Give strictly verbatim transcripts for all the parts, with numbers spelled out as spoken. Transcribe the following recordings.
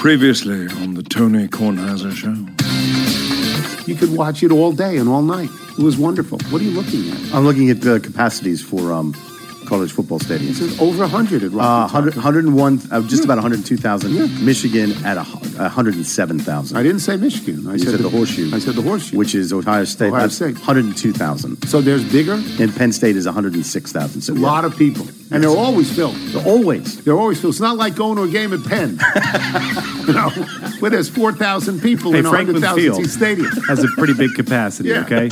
Previously on the Tony Kornheiser Show. You could watch it all day and all night. It was wonderful. What are you looking at? I'm looking at the capacities for um, college football stadiums. It says over one hundred at Uh, Rocky one hundred, Top. one hundred one, uh, just Yeah. about one hundred two thousand. Yeah. Michigan at a, one hundred seven thousand. I didn't say Michigan. I You said, said the horseshoe. I said the horseshoe. Which is Ohio State. Ohio That's State. one hundred two thousand. So there's bigger, And Penn State is one hundred six thousand. So a lot of people. And they're always filled. They're always. They're always filled. It's not like going to a game at Penn, you know, where there's four thousand people Hey, in a Franklin one hundred thousand Field seat stadium. has a pretty big capacity, Yeah. okay?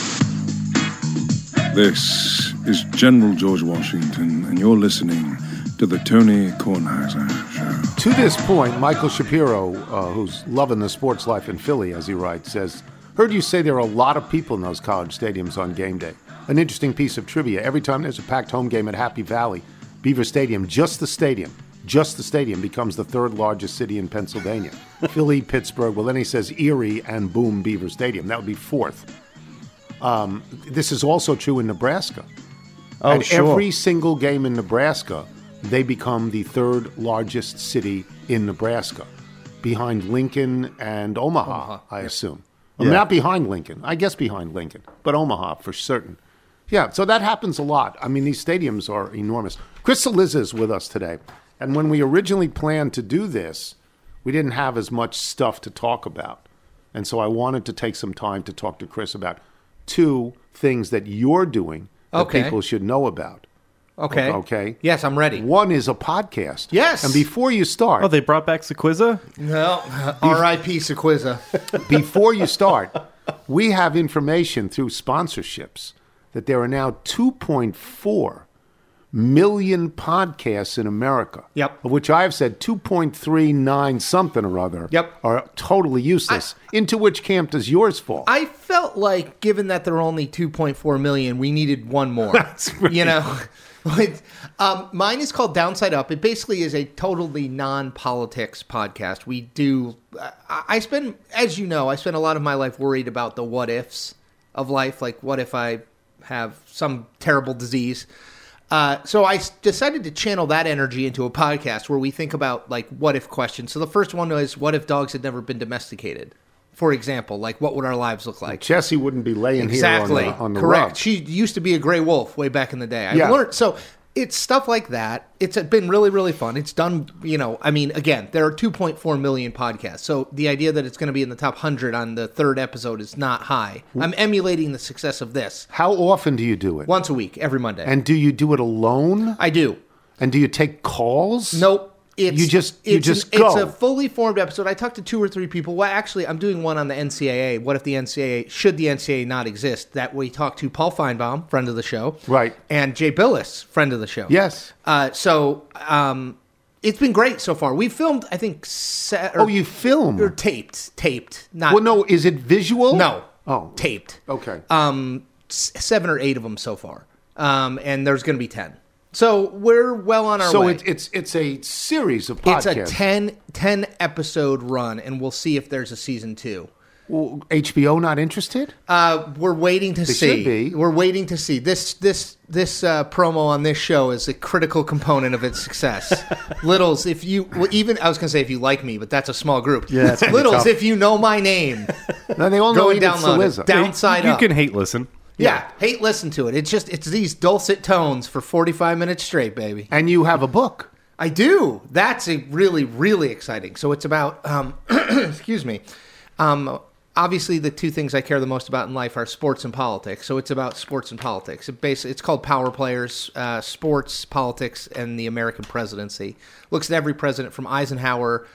This is General George Washington, and you're listening to the Tony Kornheiser Show. To this point, Michael Shapiro, uh, who's loving the sports life in Philly, as he writes, says, heard you say there are a lot of people in those college stadiums on game day. An interesting piece of trivia. Every time there's a packed home game at Happy Valley, Beaver Stadium, just the stadium, just the stadium becomes the third largest city in Pennsylvania. Philly, Pittsburgh, well, then he says Erie and boom, Beaver Stadium. That would be fourth. Um, this is also true in Nebraska. Oh, At sure. every single game in Nebraska, they become the third largest city in Nebraska, behind Lincoln and Omaha, Omaha, I yeah. assume. Well, Yeah. not behind Lincoln. I guess behind Lincoln, but Omaha for certain. Yeah, so that happens a lot. I mean, these stadiums are enormous. Chris Cillizza is with us today. And when we originally planned to do this, we didn't have as much stuff to talk about. And so I wanted to take some time to talk to Chris about two things that you're doing that Okay. people should know about. Okay. Okay. Yes, I'm ready. One is a podcast. Yes. And before you start, Oh, they brought back Sequizza? No, R I P Sequizza. before you start, we have information through sponsorships that there are now two point four million podcasts in America. Yep. Of which I have said two point three nine something or other Yep. are totally useless. Into which camp does yours fall? I felt like, given that there are only two point four million, we needed one more. That's right. You know? Like, um, mine is called Downside Up. It basically is a totally non-politics podcast. We do, I, I spend, as you know, I spend a lot of my life worried about the what ifs of life. Like, what if I have some terrible disease? Uh, so I s- decided to channel that energy into a podcast where we think about, like, what if questions. So the first one was, what if dogs had never been domesticated? For example, like, what would our lives look like? Jessie wouldn't be laying Exactly. here on the, on the Correct. rug. She used to be a gray wolf way back in the day. I Yeah. learned so it's stuff like that. It's been really, really fun. It's done, you know, I mean, again, there are two point four million podcasts. So the idea that it's going to be in the top one hundred on the third episode is not high. I'm emulating the success of this. How often do you do it? Once a week, every Monday. And do you do it alone? I do. And do you take calls? Nope. It's, You just- you it's just an- go. It's a fully formed episode. I talked to two or three people. Well, actually, I'm doing one on the N C double A. What if the N C double A, should the N C double A not exist? That we talked to Paul Feinbaum, friend of the show. Right. And Jay Billis, friend of the show. Yes. Uh, so um, it's been great so far. We filmed, I think, se- or, Oh, you film? or taped, taped, not Well, no, is it visual? no, Oh. taped. Okay. Um, s- seven or eight of them so far, um, and there's going to be ten. So we're well on our so way. it, it's it's a series of It's podcasts. a ten, ten episode run, and we'll see if there's a season two. Well, H B O not interested? Uh, we're waiting to They see. should be. We're waiting to see. This this this uh, promo on this show is a critical component of its success. Littles, if you well, even I was going to say if you like me, but that's a small group. Yeah, it's gonna be Littles, tough. if you know my name, No, they all know go and Edith download it. Cillizza. Downside you up. can hate listen. yeah, hate listen to it. It's just it's these dulcet tones for forty-five minutes straight, baby. And you have a book. I do. That's a really, really exciting. So it's about, um, excuse me, um, obviously the two things I care the most about in life are sports and politics. So it's about sports and politics. It basically, it's called Power Players, uh, Sports, Politics, and the American Presidency. Looks at every president from Eisenhower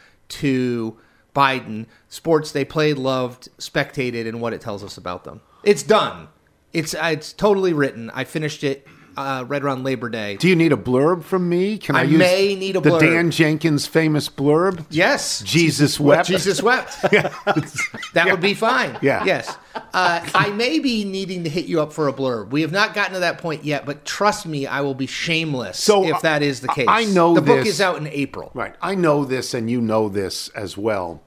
to Biden. Sports they played, loved, spectated, and what it tells us about them. It's done. It's uh, it's totally written. I finished it uh, right around Labor Day. Do you need a blurb from me? Can I, I use may need a the blurb. Dan Jenkins famous blurb? Yes. Jesus wept. Jesus wept. That would be fine. Yeah. Yes. Uh, I may be needing to hit you up for a blurb. We have not gotten to that point yet, but trust me, I will be shameless So, if that is the I- case. I know the book this- is out in April. Right. I know this, and you know this as well.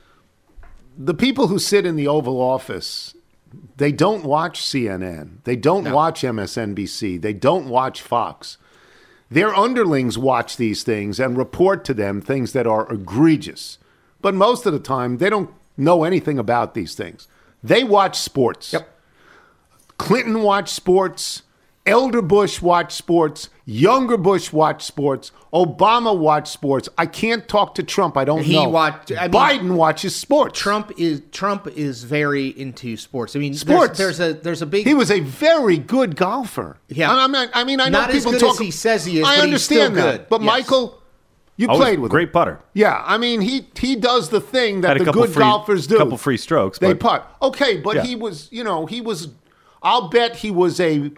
The people who sit in the Oval Office, they don't watch C N N. They don't No. watch M S N B C. They don't watch Fox. Their underlings watch these things and report to them things that are egregious. but most of the time they don't know anything about these things. They watch sports. Yep. Clinton watched sports. Elder Bush watched sports. Younger Bush watched sports. Obama watched sports. I can't talk to Trump. I don't He know. watched- I mean, Biden watches sports. Trump is Trump is very into sports. I mean, Sports. There's, there's a there's a big. He was a very good golfer. Yeah. I mean, I mean, I know Not as people good talk. as he says he is, I but he's understand still that. good. But Yes. Michael, you Always played with great him. putter. Yeah, I mean, he he does the thing that Had a the couple good free- golfers do. couple free strokes, They but- putt. Okay, but Yeah. he was, you know, he was. I'll bet he was a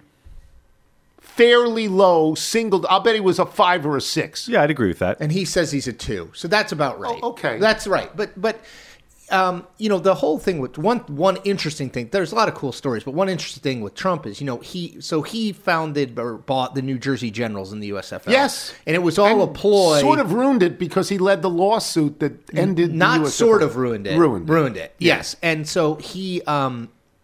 fairly low single. I'll bet he was a five or a six. Yeah, I'd agree with that. and he says he's a two, so that's about right. Oh, okay. That's right. But but um, you know, the whole thing with one one interesting thing. There's a lot of cool stories, but one interesting thing with Trump is, you know, he so he founded or bought the New Jersey Generals in the U S F L. Yes, and it was all And a ploy. Sort of ruined it because he led the lawsuit that ended. the Not U S F L. sort of ruined it. Ruined. it. Ruined it. Yes. And so he, um,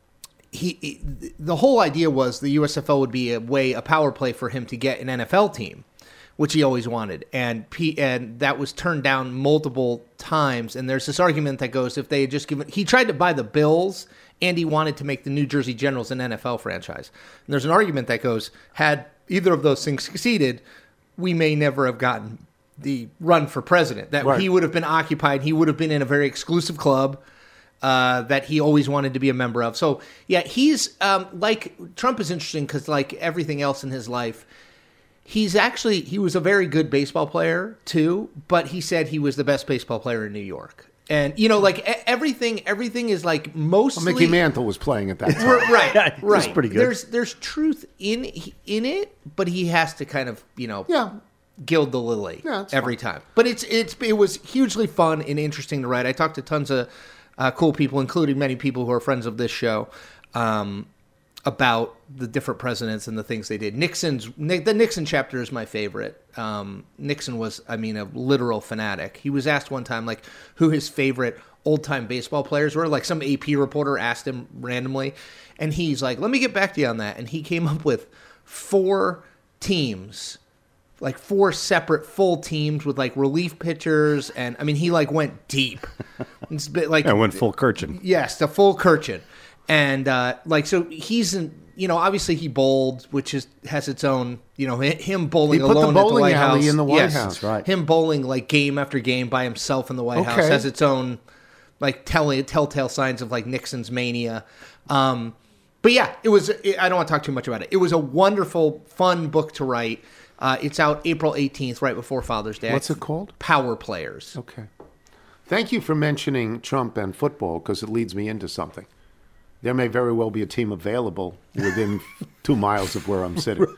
he, he, the whole idea was the U S F L would be a way, a power play for him to get an N F L team, which he always wanted, and P, and that was turned down multiple times. And there's this argument that goes, if they had just given, he tried to buy the Bills, and he wanted to make the New Jersey Generals an N F L franchise. And there's an argument that goes, had either of those things succeeded, we may never have gotten the run for president. That Right. he would have been occupied. He would have been in a very exclusive club uh, that he always wanted to be a member of. So yeah, he's um, like Trump is interesting because like everything else in his life, he's actually he was a very good baseball player too. But he said he was the best baseball player in New York. And you know, like e- everything, everything is like mostly Mickey Mantle was playing at that time. R- right, Yeah, he was right. pretty good. There's there's truth in in it, but he has to kind of you know Yeah. gild the lily Yeah, it's every fine. time. But it's it's it was hugely fun and interesting to write. I talked to tons of uh, cool people, including many people who are friends of this show, um, about the different presidents and the things they did. Nixon's the Nixon chapter is my favorite. Um, Nixon was, I mean, a literal fanatic. He was asked one time like who his favorite old time baseball players were. Like some A P reporter asked him randomly, and he's like, "Let me get back to you on that." And he came up with four teams. Like four separate full teams with like relief pitchers, and I mean he like went deep. It's a bit like I went full Kirchin. yes, the full Kirchin, and uh, like so he's in. You know, obviously he bowled, which is has its own. You know, hi- him bowling He put the alone at the bowling White alley House in the White yes, House, right. Him bowling like game after game by himself in the White House Okay. has its own like telling telltale signs of like Nixon's mania. Um, but yeah, it was. It, I don't want to talk too much about it. It was a wonderful, fun book to write. Uh, it's out April eighteenth, right before Father's Day. What's it called? Power Players. Okay. Thank you for mentioning Trump and football because it leads me into something. There may very well be a team available within two miles of where I'm sitting.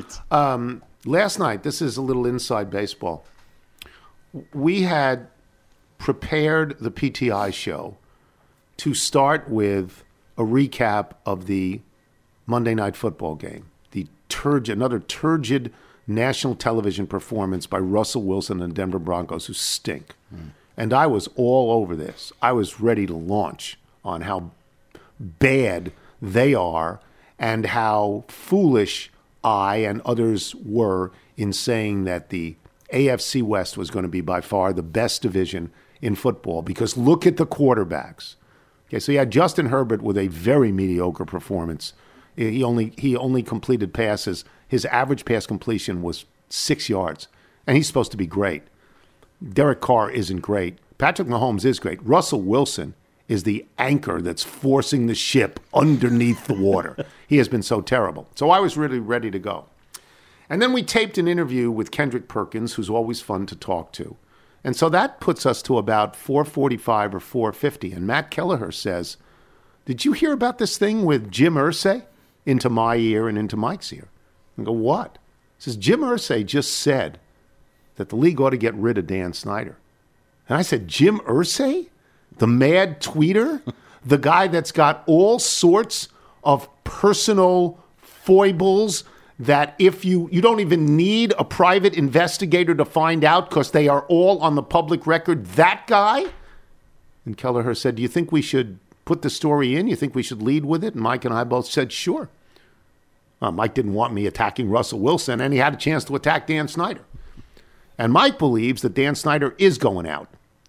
Um, last night, this is a little inside baseball. We had prepared the P T I show to start with a recap of the Monday Night Football game, the turgid, another turgid national television performance by Russell Wilson and the Denver Broncos, who stink. Mm. And I was all over this. I was ready to launch on how bad they are and how foolish I and others were in saying that the A F C West was going to be by far the best division in football, because look at the quarterbacks. Okay, so you had Justin Herbert with a very mediocre performance. He only he only completed passes. His average pass completion was six yards, and he's supposed to be great. Derek Carr isn't great. Patrick Mahomes is great. Russell Wilson is the anchor that's forcing the ship underneath the water. He has been so terrible. So I was really ready to go. And then we taped an interview with Kendrick Perkins, who's always fun to talk to. And so that puts us to about four forty-five or four fifty. And Matt Kelleher says, "Did you hear about this thing with Jim Irsay?" Into my ear and into Mike's ear. I go, "What?" He says, "Jim Irsay just said that the league ought to get rid of Dan Snyder." And I said, "Jim Irsay? The mad tweeter? The guy that's got all sorts of personal foibles that if you, you don't even need a private investigator to find out because they are all on the public record, that guy?" And Kelleher said, "Do you think we should put the story in? You think we should lead with it?" And Mike and I both said, "Sure." Uh, Mike didn't want me attacking Russell Wilson, and he had a chance to attack Dan Snyder. And Mike believes that Dan Snyder is going out.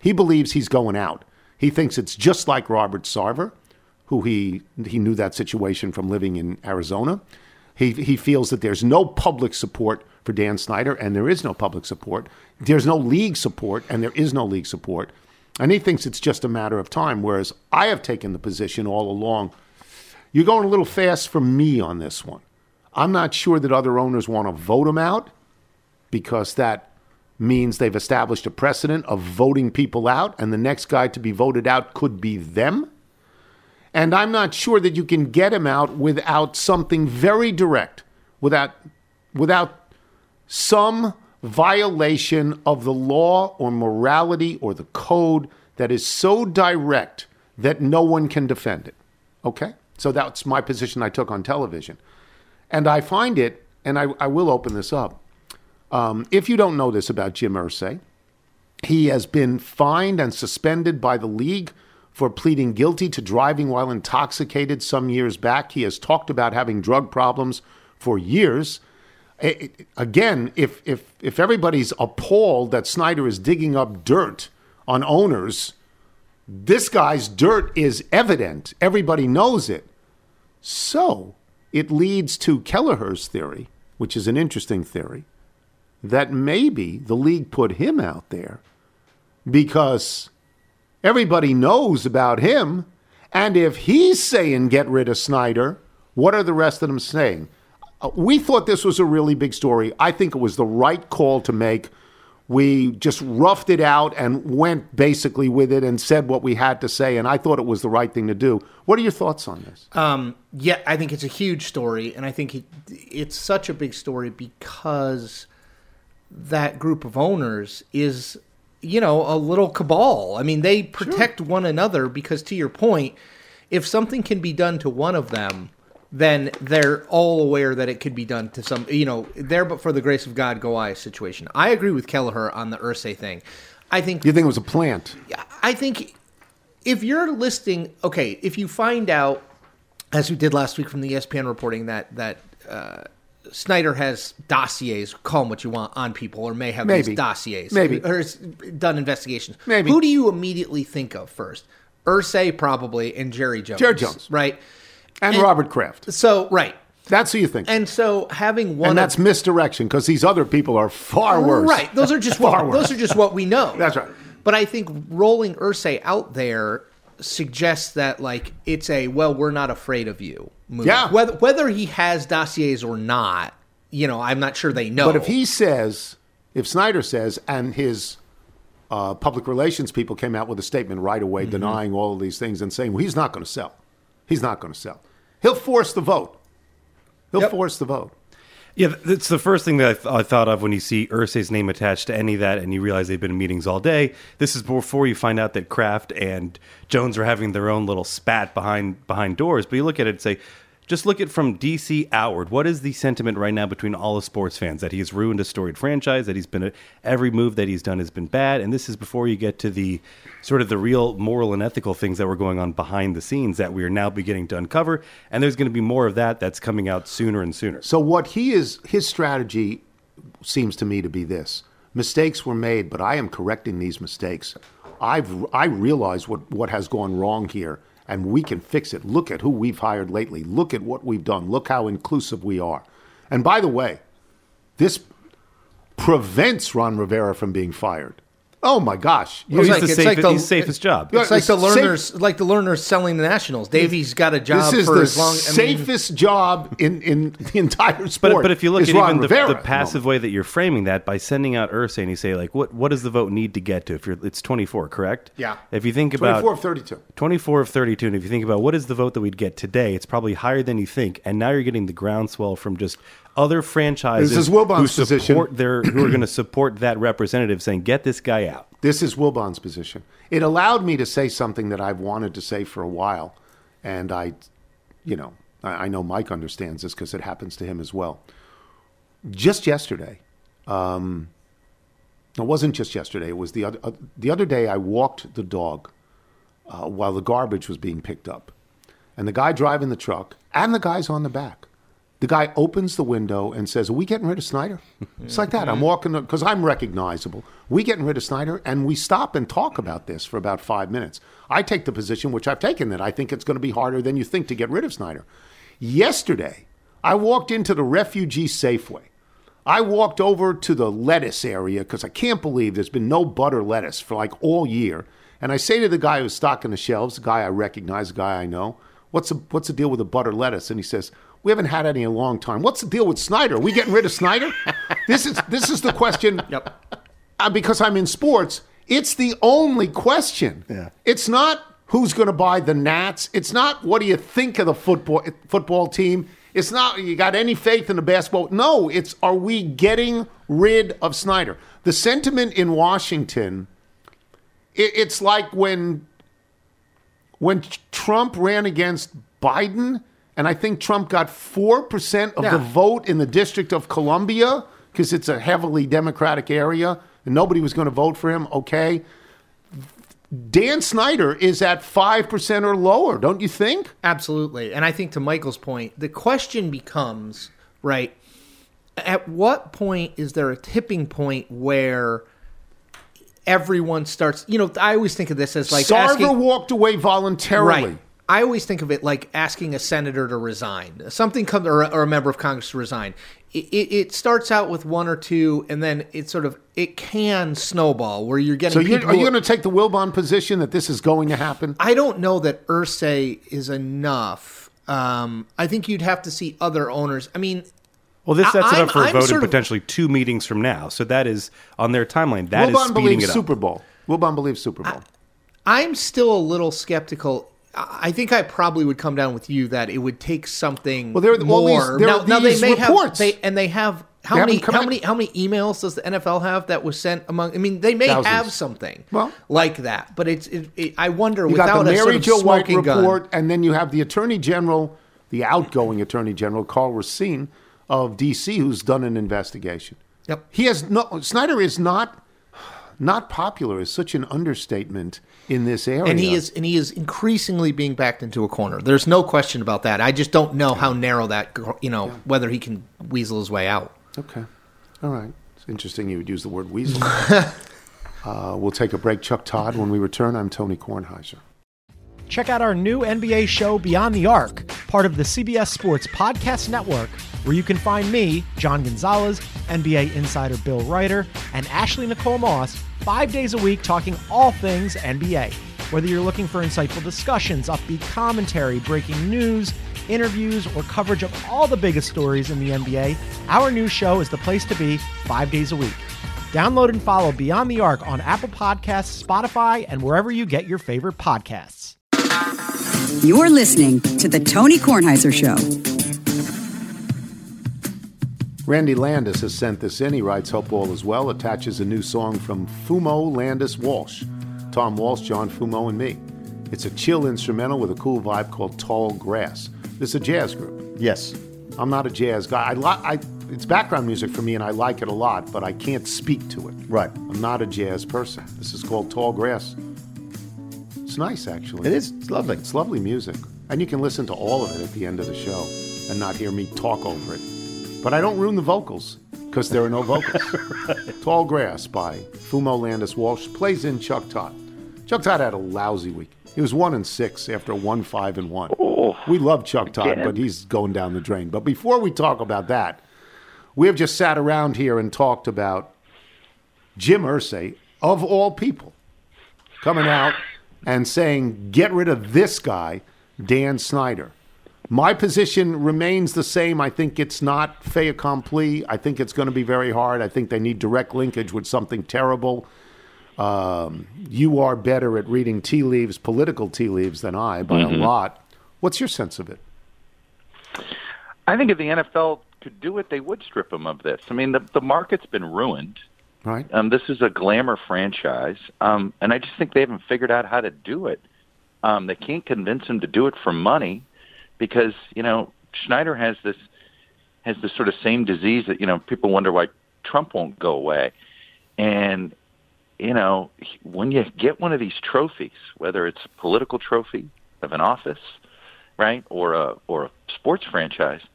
He believes he's going out. He thinks it's just like Robert Sarver, who he he knew that situation from living in Arizona. He he feels that there's no public support for Dan Snyder, and there is no public support. There's no league support, and there is no league support. And he thinks it's just a matter of time, whereas I have taken the position all along, you're going a little fast for me on this one. I'm not sure that other owners want to vote him out, because that means they've established a precedent of voting people out, and the next guy to be voted out could be them. And I'm not sure that you can get him out without something very direct, without without some violation of the law or morality or the code that is so direct that no one can defend it. Okay? So that's my position I took on television. And I find it, and I, I will open this up, um, if you don't know this about Jim Irsay, he has been fined and suspended by the league for pleading guilty to driving while intoxicated some years back. He has talked about having drug problems for years. It, it, again, if, if, if everybody's appalled that Snyder is digging up dirt on owners, this guy's dirt is evident. Everybody knows it. So it leads to Kelleher's theory, which is an interesting theory, that maybe the league put him out there because everybody knows about him. And if he's saying get rid of Snyder, what are the rest of them saying? Uh, we thought this was a really big story. I think it was the right call to make. We just roughed it out and went basically with it and said what we had to say, and I thought it was the right thing to do. What are your thoughts on this? Um, yeah, I think it's a huge story, and I think it, it's such a big story because that group of owners is, you know, a little cabal. I mean, they protect sure. one another because, to your point, if something can be done to one of them, then they're all aware that it could be done to some, you know, there but for the grace of God go I situation. I agree with Kelleher on the Irsay thing. I think... You think it was a plant? I think if you're listing, okay, if you find out, as we did last week from the E S P N reporting, that that uh, Snyder has dossiers, call them what you want, on people, or may have Maybe. these dossiers. Maybe. Or has done investigations. Maybe. Who do you immediately think of first? Irsay, probably, and Jerry Jones. Jerry Jones. Right? And, and Robert Kraft. So, right. That's who you think. And so having one... And that's of, misdirection, because these other people are far worse. Right. Those are just far what, worse. Those are just what we know. That's right. But I think rolling Irsay out there suggests that, like, it's a, well, we're not afraid of you move. Yeah. Whether, whether he has dossiers or not, you know, I'm not sure they know. But if he says, if Snyder says, and his uh, public relations people came out with a statement right away mm-hmm. denying all of these things and saying, well, he's not going to sell. He's not going to sell. He'll force the vote. He'll yep. force the vote. Yeah, that's the first thing that I, th- I thought of when you see Irsay's name attached to any of that and you realize they've been in meetings all day. This is before you find out that Kraft and Jones are having their own little spat behind behind doors. But you look at it and say, just look at from D C outward. What is the sentiment right now between all the sports fans? That he has ruined a storied franchise, that he's been a, every move that he's done has been bad. And this is before you get to the sort of the real moral and ethical things that were going on behind the scenes that we are now beginning to uncover. And there's going to be more of that that's coming out sooner and sooner. So what he is, his strategy seems to me to be this. Mistakes were made, but I am correcting these mistakes. I've I realize what, what has gone wrong here. And we can fix it. Look at who we've hired lately. Look at what we've done. Look how inclusive we are. And by the way, this prevents Ron Rivera from being fired. Oh my gosh! Well, he's, like, the safe, like the, he's safest job. It's like the learners, safe, like the learners selling the Nationals. Davey's got a job. This is for the as long, safest I mean, job in, in the entire sport. But, but if you look at Ron even the, Rivera, the passive way that you're framing that by sending out Irsay and you say like, what what does the vote need to get to? If you're, it's twenty-four, correct? Yeah. If you think about twenty-four of thirty-two, twenty-four of thirty-two, and if you think about what is the vote that we'd get today, it's probably higher than you think. And now you're getting the groundswell from just other franchises this is Wilbon's who support position. their who are going to support that representative, saying, "Get this guy out." This is Wilbon's position. It allowed me to say something that I've wanted to say for a while, and I, you know, I, I know Mike understands this because it happens to him as well. Just yesterday, um, it wasn't just yesterday. It was the other uh, the other day. I walked the dog uh, while the garbage was being picked up, and the guy driving the truck and the guys on the back The guy opens the window and says, are we getting rid of Snyder? It's like that. I'm walking, because I'm recognizable. We getting rid of Snyder? And we stop and talk about this for about five minutes. I take the position, which I've taken, that I think it's going to be harder than you think to get rid of Snyder. Yesterday, I walked into the Refugee Safeway. I walked over to the lettuce area because I can't believe there's been no butter lettuce for like all year. And I say to the guy who's stocking the shelves, the guy I recognize, the guy I know, what's the, what's the deal with the butter lettuce? And he says, we haven't had any in a long time. What's the deal with Snyder? Are we getting rid of Snyder? This is this is the question. Yep. Uh, because I'm in sports, it's the only question. Yeah. It's not who's going to buy the Nats. It's not what do you think of the football football team. It's not you got any faith in the basketball. No, it's are we getting rid of Snyder? The sentiment in Washington, it, it's like when when Trump ran against Biden. And I think Trump got four percent of yeah. the vote in the District of Columbia because it's a heavily Democratic area and nobody was going to vote for him. Okay. Dan Snyder is at five percent or lower, don't you think? Absolutely. And I think to Michael's point, the question becomes, right, at what point is there a tipping point where everyone starts, you know, I always think of this as like Sarver asking, walked away voluntarily. Right. I always think of it like asking a senator to resign. Something comes, or, or a member of Congress to resign. It, it, it starts out with one or two, and then it sort of it can snowball where you're getting. So you're, people are you who- going to take the Wilbon position that this is going to happen? I don't know that Irsay is enough. Um, I think you'd have to see other owners. I mean, Well, this sets it I'm- up for a I'm vote in sort of- potentially two meetings from now. So that is on their timeline. That is Wilbon speeding believes it up. Super Bowl. Wilbon believes Super Bowl. I'm still a little skeptical. I think I probably would come down with you that it would take something Well, there are all these- more. there now, are now they these may reports. have, they, and they have how They many haven't come how out- many how many emails does the N F L have that was sent among? I mean, they may Thousands. have something Well- like that, but it's. It, it, I wonder You without got the a Mary sort of Jo White smoking gun. report, and then you have the Attorney General, the outgoing Attorney General, Carl Racine of D C, who's done an investigation. Yep. He has no. Snyder is not not popular. Is such an understatement in this area. And he is, and he is increasingly being backed into a corner. There's no question about that. I just don't know how narrow that, you know, whether he can weasel his way out. Okay. All right. It's interesting you would use the word weasel. uh, we'll take a break. Chuck Todd. When we return, I'm Tony Kornheiser. Check out our new N B A show, Beyond the Arc, part of the C B S Sports Podcast Network, where you can find me, John Gonzalez, N B A insider Bill Ryder, and Ashley Nicole Moss, five days a week talking all things N B A. Whether you're looking for insightful discussions, upbeat commentary, breaking news, interviews, or coverage of all the biggest stories in the N B A, our new show is the place to be five days a week. Download and follow Beyond the Arc on Apple Podcasts, Spotify, and wherever you get your favorite podcasts. You're listening to The Tony Kornheiser Show. Randy Landis has sent this in. He writes, hope all is well. Attaches a new song from Fumo, Landis, Walsh. Tom Walsh, John Fumo, and me. It's a chill instrumental with a cool vibe called Tall Grass. This is a jazz group. Yes. I'm not a jazz guy. I, li- I It's background music for me, and I like it a lot, but I can't speak to it. Right. I'm not a jazz person. This is called Tall Grass. It's nice, actually. It is. It's lovely. It's lovely music. And you can listen to all of it at the end of the show and not hear me talk over it. But I don't ruin the vocals, because there are no vocals. Right. Tall Grass by Fumo Landis Walsh plays in Chuck Todd. Chuck Todd had a lousy week. He was one and six after one five and one. Oh, we love Chuck Todd, again. but he's going down the drain. But before we talk about that, we have just sat around here and talked about Jim Irsay, of all people, coming out and saying, get rid of this guy, Dan Snyder. My position remains the same. I think it's not fait accompli. I think it's going to be very hard. I think they need direct linkage with something terrible. Um, you are better at reading tea leaves, political tea leaves, than I by Mm-hmm. a lot. What's your sense of it? I think if the N F L could do it, they would strip him of this. I mean, the, the market's been ruined. Right. Um, this is a glamour franchise, um, and I just think they haven't figured out how to do it. Um, they can't convince him to do it for money because, you know, Schneider has this has this sort of same disease that, you know, people wonder why Trump won't go away. And, you know, when you get one of these trophies, whether it's a political trophy of an office, right, or a or a sports franchise,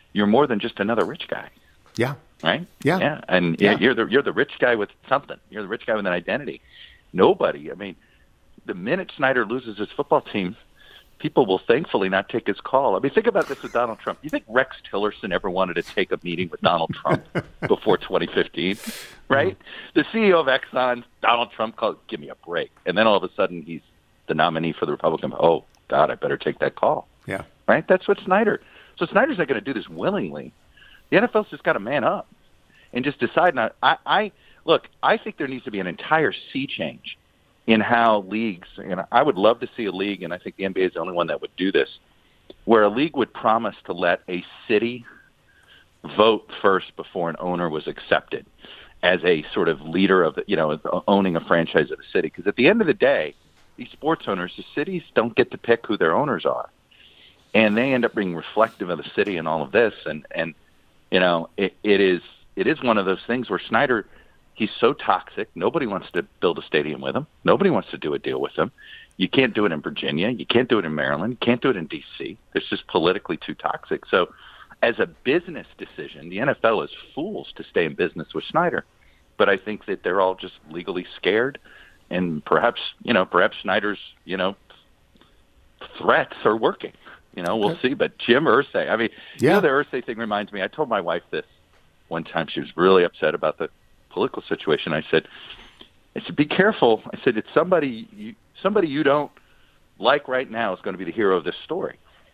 you're more than just another rich guy. Yeah. Right? Yeah. Yeah. And Yeah. you're the you're the rich guy with something. You're the rich guy with an identity. Nobody, I mean, the minute Snyder loses his football team, people will thankfully not take his call. I mean, think about this with Donald Trump. You think Rex Tillerson ever wanted to take a meeting with Donald Trump before twenty fifteen? Right? The C E O of Exxon, Donald Trump called, give me a break. And then all of a sudden he's the nominee for the Republican. Oh, God, I better take that call. Yeah. Right? That's what Snyder. So Snyder's not going to do this willingly. The N F L's just got to man up and just decide not. I, I look. I think there needs to be an entire sea change in how leagues. And I would love to see a league, and I think the N B A is the only one that would do this, where a league would promise to let a city vote first before an owner was accepted as a sort of leader of the, you know, owning a franchise of a city. Because at the end of the day, these sports owners, the cities don't get to pick who their owners are, and they end up being reflective of the city and all of this. And and you know, it, it is it is one of those things where Snyder, he's so toxic. Nobody wants to build a stadium with him. Nobody wants to do a deal with him. You can't do it in Virginia. You can't do it in Maryland. You can't do it in D C. It's just politically too toxic. So as a business decision, the N F L is fools to stay in business with Snyder. But I think that they're all just legally scared. And perhaps, you know, perhaps Snyder's, you know, threats are working. You know, we'll see. But Jim Irsay, I mean, Yeah. you know, the Irsay thing reminds me. I told my wife this one time. She was really upset about the political situation. I said, I said, be careful. I said, it's somebody you, somebody you don't like right now is going to be the hero of this story.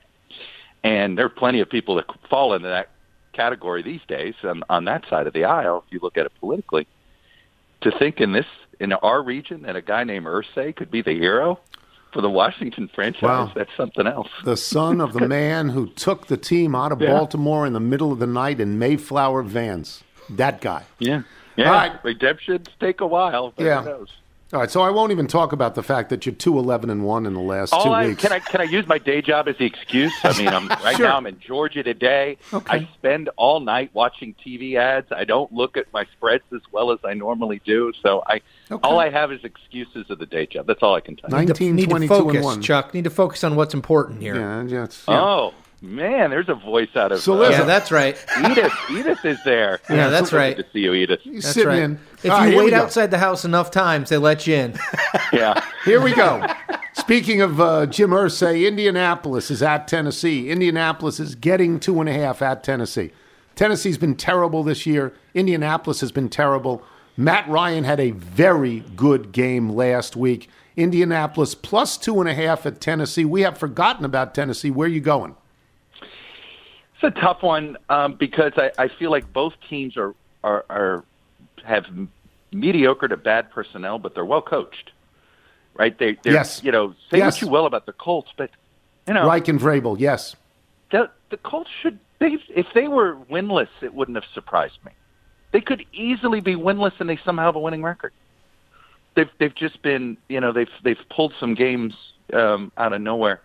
And there are plenty of people that fall into that category these days on, on that side of the aisle, if you look at it politically. To think in this, in our region, that a guy named Irsay could be the hero for the Washington franchise, Wow. that's something else. The son of the man who took the team out of Yeah. Baltimore in the middle of the night in Mayflower vans. That guy. Yeah. Yeah. All right. Redemptions take a while, but Yeah. who knows? All right, so I won't even talk about the fact that you're two eleven and one in the last All two I, weeks. can I can I use my day job as the excuse? I mean, I'm right Sure. now I'm in Georgia today. Okay. I spend all night watching T V ads. I don't look at my spreads as well as I normally do. So I Okay. all I have is excuses of the day job. That's all I can tell you. Need to, nineteen, need to twenty-two, focus, and one. Chuck. Need to focus on what's important here. Yeah, yeah, it's- yeah. Oh man, there's a voice out of So uh, listen- Yeah, that's right. Edith. Edith is there. Yeah, that's So good right. to see you, Edith. He's That's sitting right. in. If All right, you here we wait go. outside the house enough times, they let you in. Yeah. Here we go. Speaking of uh, Jim Irsay, Indianapolis is at Tennessee. Indianapolis is getting two and a half at Tennessee. Tennessee's been terrible this year. Indianapolis has been terrible. Matt Ryan had a very good game last week. Indianapolis plus two and a half at Tennessee. We have forgotten about Tennessee. Where are you going? It's a tough one um, because I, I feel like both teams are, are are have mediocre to bad personnel, but they're well coached, right? They, they're, Yes. you know, say Yes. what you will about the Colts, but you know, Reich and Vrabel, yes. the, the Colts should. They, if they were winless, it wouldn't have surprised me. They could easily be winless, and they somehow have a winning record. They've they've just been, you know, they've they've pulled some games um, out of nowhere.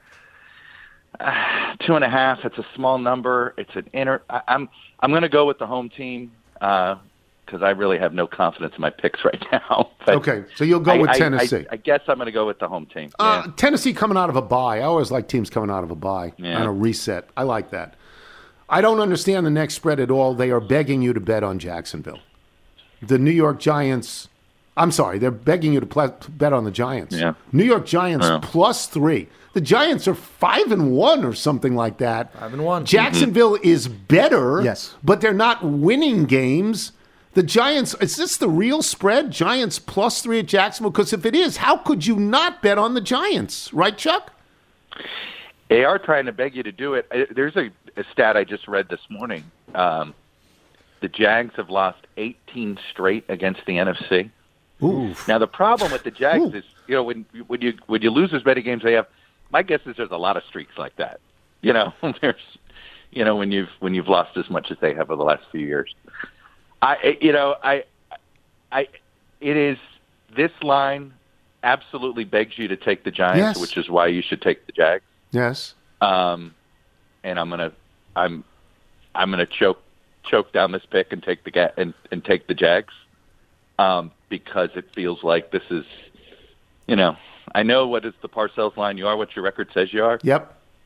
Uh, two and a half. It's a small number. It's an inner. I, I'm I'm going to go with the home team because I really have no confidence in my picks right now. But Okay, so you'll go I- with I- Tennessee. I, I guess I'm going to go with the home team. Uh, Yeah. Tennessee coming out of a bye. I always like teams coming out of a bye Yeah. on a reset. I like that. I don't understand the next spread at all. They are begging you to bet on Jacksonville. The New York Giants. I'm sorry, they're begging you to pl- bet on the Giants. Yeah. New York Giants Yeah. plus three. The Giants are five and one or something like that. Five and one. Jacksonville is better. Yes. but they're not winning games. The Giants, is this the real spread? Giants plus three at Jacksonville? Because if it is, how could you not bet on the Giants? Right, Chuck? They are trying to beg you to do it. Uh, There's a, a stat I just read this morning. Um, the Jags have lost eighteen straight against the N F C. Ooh. Now the problem with the Jags Ooh. is, you know, when when you when you lose as many games they have, my guess is there's a lot of streaks like that. You know, there's, you know, when you've when you've lost as much as they have over the last few years. I, you know, I, I, it is this line absolutely begs you to take the Giants, Yes. which is why you should take the Jags. Yes. Um, and I'm gonna, I'm, I'm gonna choke choke down this pick and take the ga- and, and take the Jags, um, because it feels like this is, you know, I know what is the Parcells line. You are what your record says you are. Yep.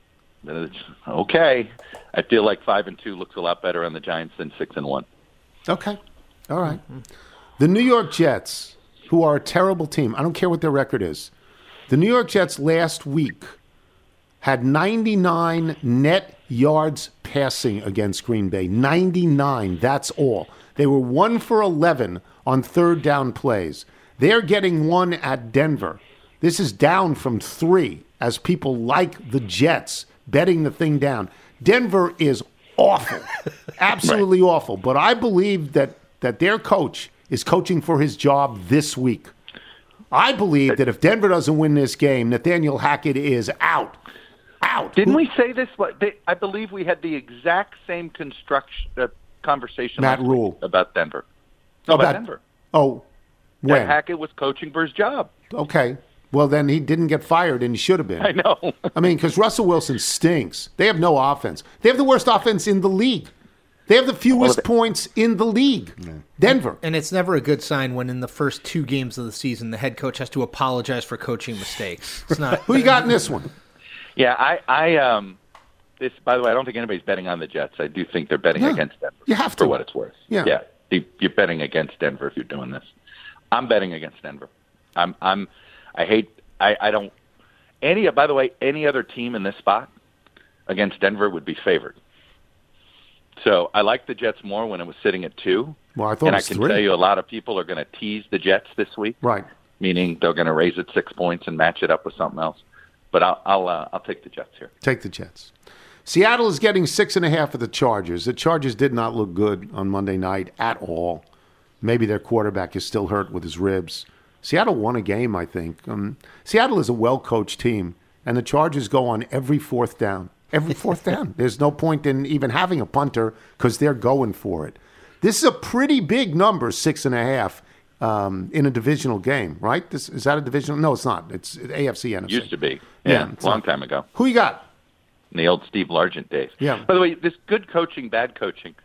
okay. I feel like five and two looks a lot better on the Giants than six and one. Okay. All right. The New York Jets, who are a terrible team, I don't care what their record is. The New York Jets last week had ninety-nine net yards passing against Green Bay. ninety-nine, that's all. They were one for eleven on third down plays. They're getting one at Denver. This is down from three as people like the Jets betting the thing down. Denver is awful, absolutely right. awful. But I believe that, that their coach is coaching for his job this week. I believe that if Denver doesn't win this game, Nathaniel Hackett is out. Out. Didn't we say this? I believe we had the exact same construction uh, conversation Matt last Rule. week about Denver. No, about, about Denver. Oh, when? That Hackett was coaching for his job. Okay. Well, then he didn't get fired, and he should have been. I know. I mean, because Russell Wilson stinks. They have no offense. They have the worst offense in the league. They have the fewest well, points in the league. Yeah. Denver. And it's never a good sign when in the first two games of the season the head coach has to apologize for coaching mistakes. It's not. Who you got in this one? Yeah, I, I, um, this. By the way, I don't think anybody's betting on the Jets. I do think they're betting yeah. against Denver. You have to, for what it's worth. Yeah, yeah. You're betting against Denver if you're doing this. I'm betting against Denver. I'm, I'm, I hate. I, I don't. Any. By the way, any other team in this spot against Denver would be favored. So I like the Jets more when it was sitting at two. Well, I thought and it was I can three. tell you a lot of people are going to tease the Jets this week. Right. Meaning they're going to raise it six points and match it up with something else. But I'll I'll, uh, I'll take the Jets here. Take the Jets. Seattle is getting six and a half of the Chargers. The Chargers did not look good on Monday night at all. Maybe their quarterback is still hurt with his ribs. Seattle won a game, I think. Um, Seattle is a well-coached team, and the Chargers go on every fourth down. Every fourth down. There's no point in even having a punter because they're going for it. This is a pretty big number, six and a half, um, in a divisional game, right? This, is that a divisional? No, it's not. It's A F C, N F C. Used to be. Yeah, yeah a long time ago. Who you got? In the old Steve Largent days. Yeah. By the way, this good coaching, bad coaching,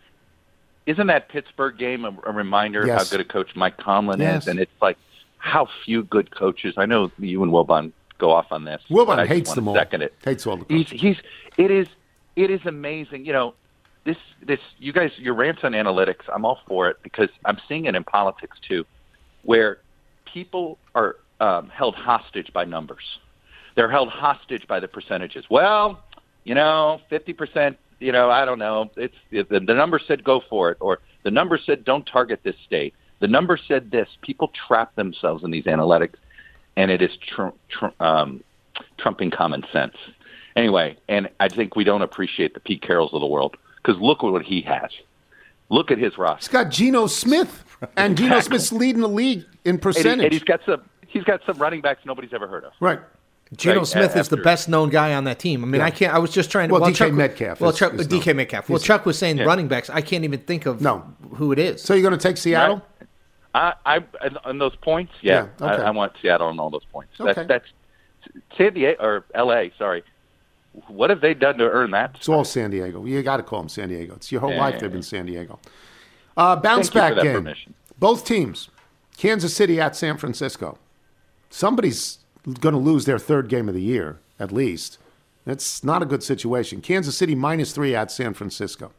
isn't that Pittsburgh game a, a reminder yes. of how good a coach Mike Tomlin yes. is? And it's like how few good coaches. I know you and Wilbon go off on this. Wilbon hates them all. Second it. Hates all the coaches. He's, he's, it is, it is amazing. You know, this, this, you guys, your rants on analytics, I'm all for it because I'm seeing it in politics too, where people are um, held hostage by numbers. They're held hostage by the percentages. Well, you know, fifty percent, you know, I don't know. It's the, the number said go for it, or the number said don't target this state. The number said this. People trap themselves in these analytics, and it is tr- tr- um, trumping common sense. Anyway, and I think we don't appreciate the Pete Carrolls of the world because look at what he has. Look at his roster. He's got Geno Smith, and Geno exactly. Smith's leading the league in percentage. And, he, and he's got some. He's got some running backs nobody's ever heard of. Right. Geno right, Smith after. is the best known guy on that team. I mean, yeah. I can't. I was just trying to. Well, well D K Chuck, Metcalf. Well, is, Chuck, is D K known. Metcalf. Well, He's, Chuck was saying yeah. running backs. I can't even think of no. who it is. So you're going to take Seattle? I, I, on those points, yeah. yeah okay. I, I want Seattle on all those points. Okay. That's, that's San Diego or L A. Sorry. What have they done to earn that? It's all San Diego. You got to call them San Diego. It's your whole yeah, life yeah, they've yeah. been San Diego. Uh, bounce Thank you back for that game. Permission. Both teams. Kansas City at San Francisco. Somebody's going to lose their third game of the year, at least. It's not a good situation. Kansas City minus three at San Francisco.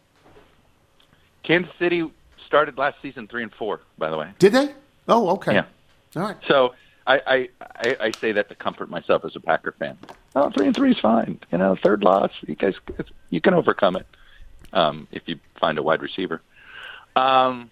Kansas City started last season three and four. By the way, did they? Oh, okay. Yeah. All right. So I, I, I, I say that to comfort myself as a Packer fan. Oh, three and three is fine. You know, third loss, you guys, you can overcome it um, if you find a wide receiver. Um,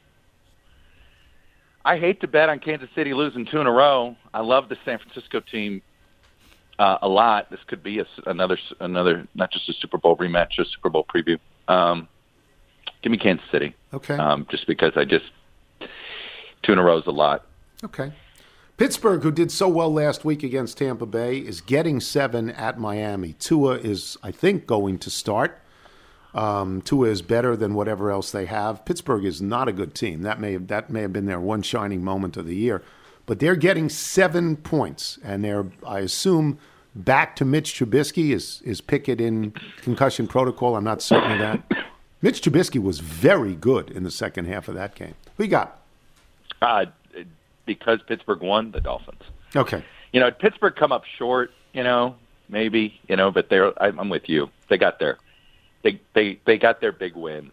I hate to bet on Kansas City losing two in a row. I love the San Francisco team uh, a lot. This could be a, another, another, not just a Super Bowl rematch, a Super Bowl preview. Um, give me Kansas City. Okay. Um, just because I just two in a row is a lot. Okay. Pittsburgh, who did so well last week against Tampa Bay, is getting seven at Miami. Tua is, I think, going to start. Um, Tua is better than whatever else they have. Pittsburgh is not a good team. That may have, that may have been their one shining moment of the year. But they're getting seven points, and they're, I assume, back to Mitch Trubisky. Is, is Pickett in concussion protocol? I'm not certain of that. Mitch Trubisky was very good in the second half of that game. Who you got? Uh, because Pittsburgh won, the Dolphins. Okay. You know, Pittsburgh come up short, you know, maybe, you know, but they're, I'm with you. They got their, they, they, they got their big win,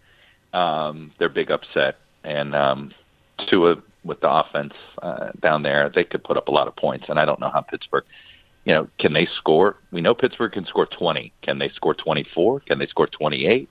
um, their big upset. And um, Tua, with the offense uh, down there, they could put up a lot of points. And I don't know how Pittsburgh, you know, can they score? We know Pittsburgh can score twenty. Can they score twenty-four? Can they score twenty-eight?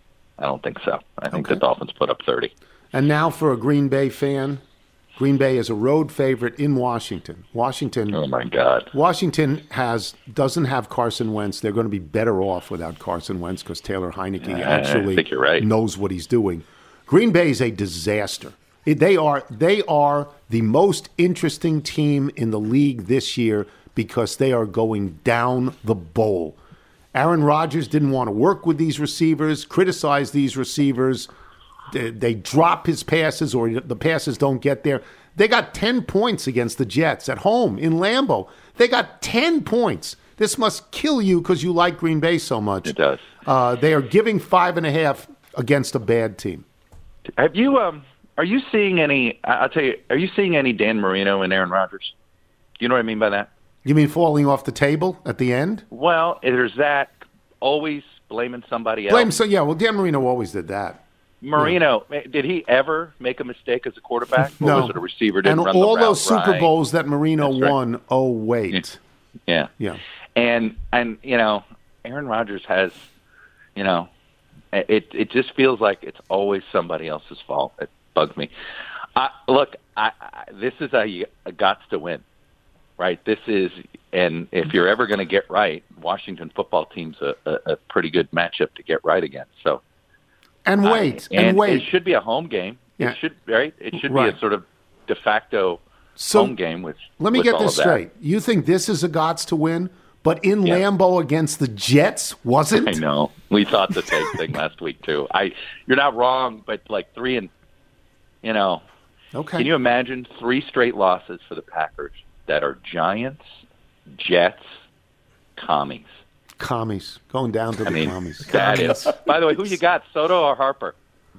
I don't think so. I think Okay. the Dolphins put up thirty. And now for a Green Bay fan, Green Bay is a road favorite in Washington. Washington. Oh my God. Washington has doesn't have Carson Wentz. They're going to be better off without Carson Wentz because Taylor Heineke Yeah, I actually think you're right. knows what he's doing. Green Bay is a disaster. It- They are they are the most interesting team in the league this year because they are going down the bowl. Aaron Rodgers didn't want to work with these receivers, criticize these receivers. They, they drop his passes or the passes don't get there. They got ten points against the Jets at home in Lambeau. They got ten points. This must kill you because you like Green Bay so much. It does. Uh, they are giving five and a half against a bad team. Have you, um, are you seeing any, I- I'll tell you, are you seeing any Dan Marino and Aaron Rodgers? Do you know what I mean by that? You mean falling off the table at the end? Well, there's that, always blaming somebody else. Blame so yeah. Well, Dan Marino always did that. Marino, did he ever make a mistake as a quarterback? Or No. was it a receiver didn't And run all the route those Super right? Bowls that Marino That's right. won. Oh wait, Yeah. yeah. And, and you know, Aaron Rodgers has, you know, it it just feels like it's always somebody else's fault. It bugs me. I, look, I, I, this is a, a gots to win, right? This is, and if you're ever going to get right, Washington football team's a, a, a pretty good matchup to get right against. So, And wait, I, and, and wait. it should be a home game. Yeah. It should, right? It should Right. be a sort of de facto So, home game with. Let me with get all this of that. straight. You think this is a gots to win, but in Yeah. Lambeau against the Jets wasn't? I know. We thought the same thing last week too. I, you're not wrong, but like three and, you know, Okay. can you imagine three straight losses for the Packers that are Giants, Jets, commies? Commies going down to the I mean, commies. that is. By the way, who you got, Soto or Harper?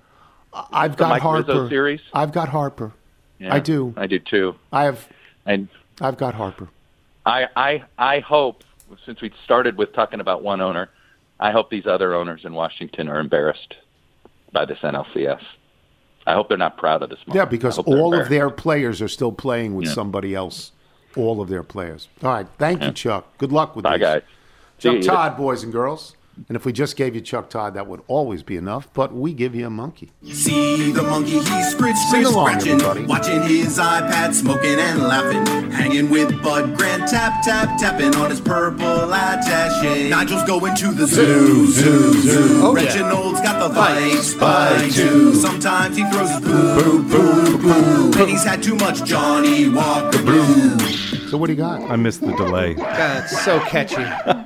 I've the got Mike Harper. Rizzo series? I've got Harper. Yeah, I do. I do too. I have. And I've got Harper. I, I, I hope, since we started with talking about one owner, I hope these other owners in Washington are embarrassed by this N L C S. I hope they're not proud of this moment. Yeah, because I hope they're all of embarrassed. their players are still playing with Yeah. somebody else. All of their players. All right. Thank you, Yeah. Chuck. Good luck with Bye, these. guys. See Chuck you. Todd, boys and girls. And if we just gave you Chuck Todd, that would always be enough. But we give you a monkey. See the monkey, he's scritch, Sing scritch, along, scratching, everybody. watching his iPad, smoking and laughing, hanging with Bud Grant, tap, tap, tapping on his purple attache. Nigel's going to the zoo, zoo, zoo. Oh, yeah. Reginald's got the Vikes by two. Sometimes he throws his boo, boo, boo, boo. And he's had too much Johnny Walker Blue. So what do you got? I missed the delay. God, it's so catchy.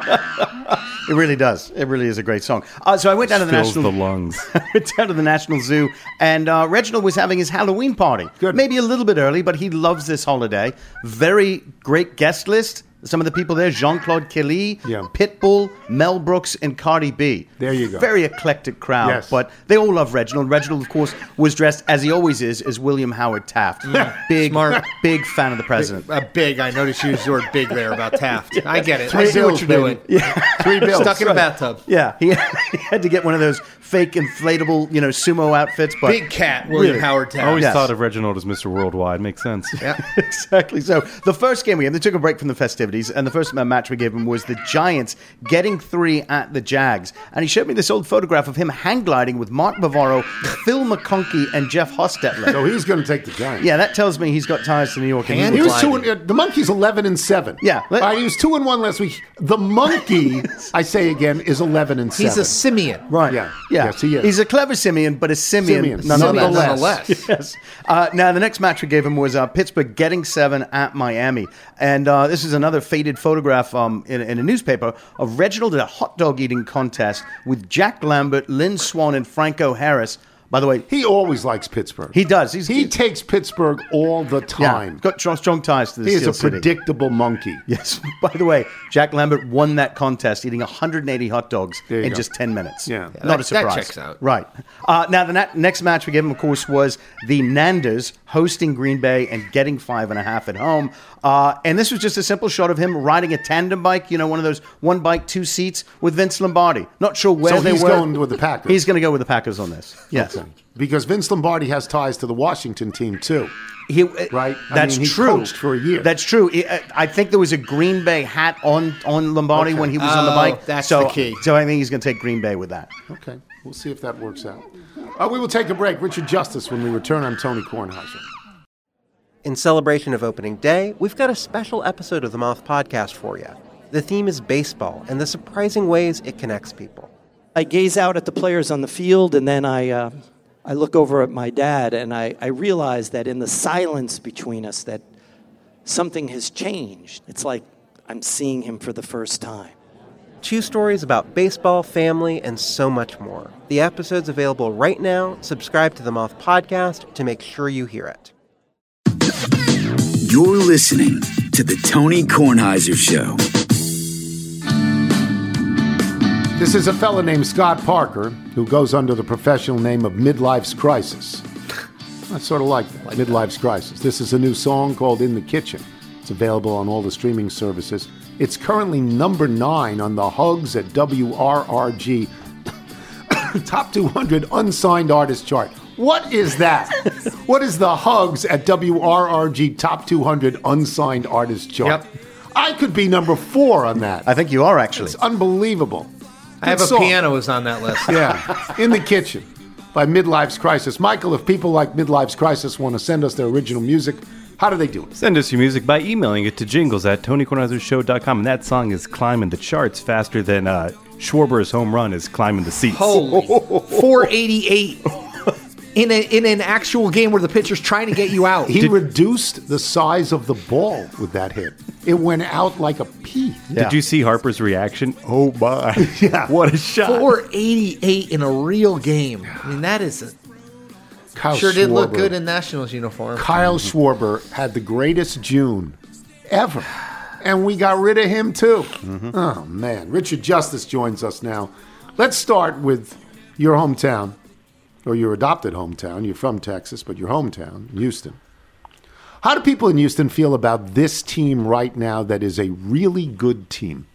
It really does. It really is a great song. Uh, so I went down to the Fills national. the lungs. I went down to the National Zoo, and uh, Reginald was having his Halloween party. Good. Maybe a little bit early, but he loves this holiday. Very great guest list. Some of the people there: Jean-Claude Kelly, Yeah. Pitbull, Mel Brooks, and Cardi B. There you go. Very eclectic crowd, Yes. but they all love Reginald. Reginald, of course, was dressed as he always is, as William Howard Taft. Big, Smart. big fan of the president. A big. I noticed you used the word big there about Taft. I get it. I Three see what bills, you're baby. doing. Three bills. Stuck in a bathtub. Yeah, he, he had to get one of those fake inflatable, you know, sumo outfits. But Big cat, William Really? Howard I Taft. always Yes. thought of Reginald as Mister Worldwide. Makes sense. Yeah. Exactly. So the first game we had, they took a break from the festivities, and the first uh, match we gave him was the Giants getting three at the Jags. And he showed me this old photograph of him hang gliding with Mark Bavaro, Phil McConkey, and Jeff Hostetler. So he's going to take the Giants. Yeah, that tells me he's got ties to New York. And Hand he He will- was two and, uh, the monkey's eleven and seven. Yeah. All right, he was two and one last week. The monkey, I say again, is eleven and seven. He's a simian. Right. Yeah. Yeah. Yes, he is. He's a clever simian, but a simian, Simian. nonetheless. Nonetheless. Yes. Uh, now, the next match we gave him was uh, Pittsburgh getting seven at Miami. And uh, this is another faded photograph um, in, in a newspaper of Reginald at a hot dog eating contest with Jack Lambert, Lynn Swan, and Franco Harris. By the way, he always likes Pittsburgh. He does. He's, he takes Pittsburgh all the time. Yeah, got strong, strong ties to the He Steel is a City. predictable monkey. Yes. By the way, Jack Lambert won that contest eating one hundred eighty hot dogs There you in go. just ten minutes. Yeah. Yeah, Not that- a surprise. that checks out. Right. Uh, now, the na- next match we gave him, of course, was the Nanders hosting Green Bay and getting five and a half at home. Uh, and this was just a simple shot of him riding a tandem bike, you know, one of those one bike, two seats with Vince Lombardi. Not sure where So they he's were. going with the Packers. He's going to go with the Packers on this. Yes. Okay. Because Vince Lombardi has ties to the Washington team, too. He, Right? I That's mean, he true. coached for a year. That's true. I I think there was a Green Bay hat on, on Lombardi Okay. when he was on the Oh, bike. that's so, the key. So I think he's going to take Green Bay with that. Okay. We'll see if that works out. Uh, we will take a break. Richard Justice when we return. I'm Tony Kornheiser. In celebration of opening day, we've got a special episode of the Moth Podcast for you. The theme is baseball and the surprising ways it connects people. I gaze out at the players on the field, and then I, uh, I look over at my dad, and I, I realize that in the silence between us, that something has changed. It's like I'm seeing him for the first time. Two stories about baseball, family, and so much more. The episode's available right now. Subscribe to the Moth Podcast to make sure you hear it. You're listening to the Tony Kornheiser Show. This is a fella named Scott Parker who goes under the professional name of Midlife's Crisis. I sort of like that, Midlife's Crisis. This is a new song called In the Kitchen. It's available on all the streaming services. It's currently number nine on the Hugs at W R R G Top two hundred Unsigned Artist chart. What is that? What is the Hugs at W R R G Top two hundred Unsigned Artist chart? Yep. I could be number four on that. I think you are, actually. It's unbelievable. I have Good a song. piano is on that list. Yeah, In the Kitchen by Midlife's Crisis. Michael, if people like Midlife's Crisis want to send us their original music, how do they do it? Send us your music by emailing it to jingles at tony kornheiser show dot com. And that song is climbing the charts faster than uh, Schwarber's home run is climbing the seats. Holy, four eighty-eight in a, in an actual game where the pitcher's trying to get you out. He reduced the size of the ball with that hit. It went out like a pea. Did you see Harper's reaction? Oh, my. Yeah. What a shot. four eighty-eight in a real game. I mean, that is a, Kyle sure did look Schwarber. good in Nationals uniform. Kyle Schwarber had the greatest June ever. And we got rid of him, too. Mm-hmm. Oh, man. Richard Justice joins us now. Let's start with your hometown, or your adopted hometown. You're from Texas, but your hometown, Houston. How do people in Houston feel about this team right now that is a really good team?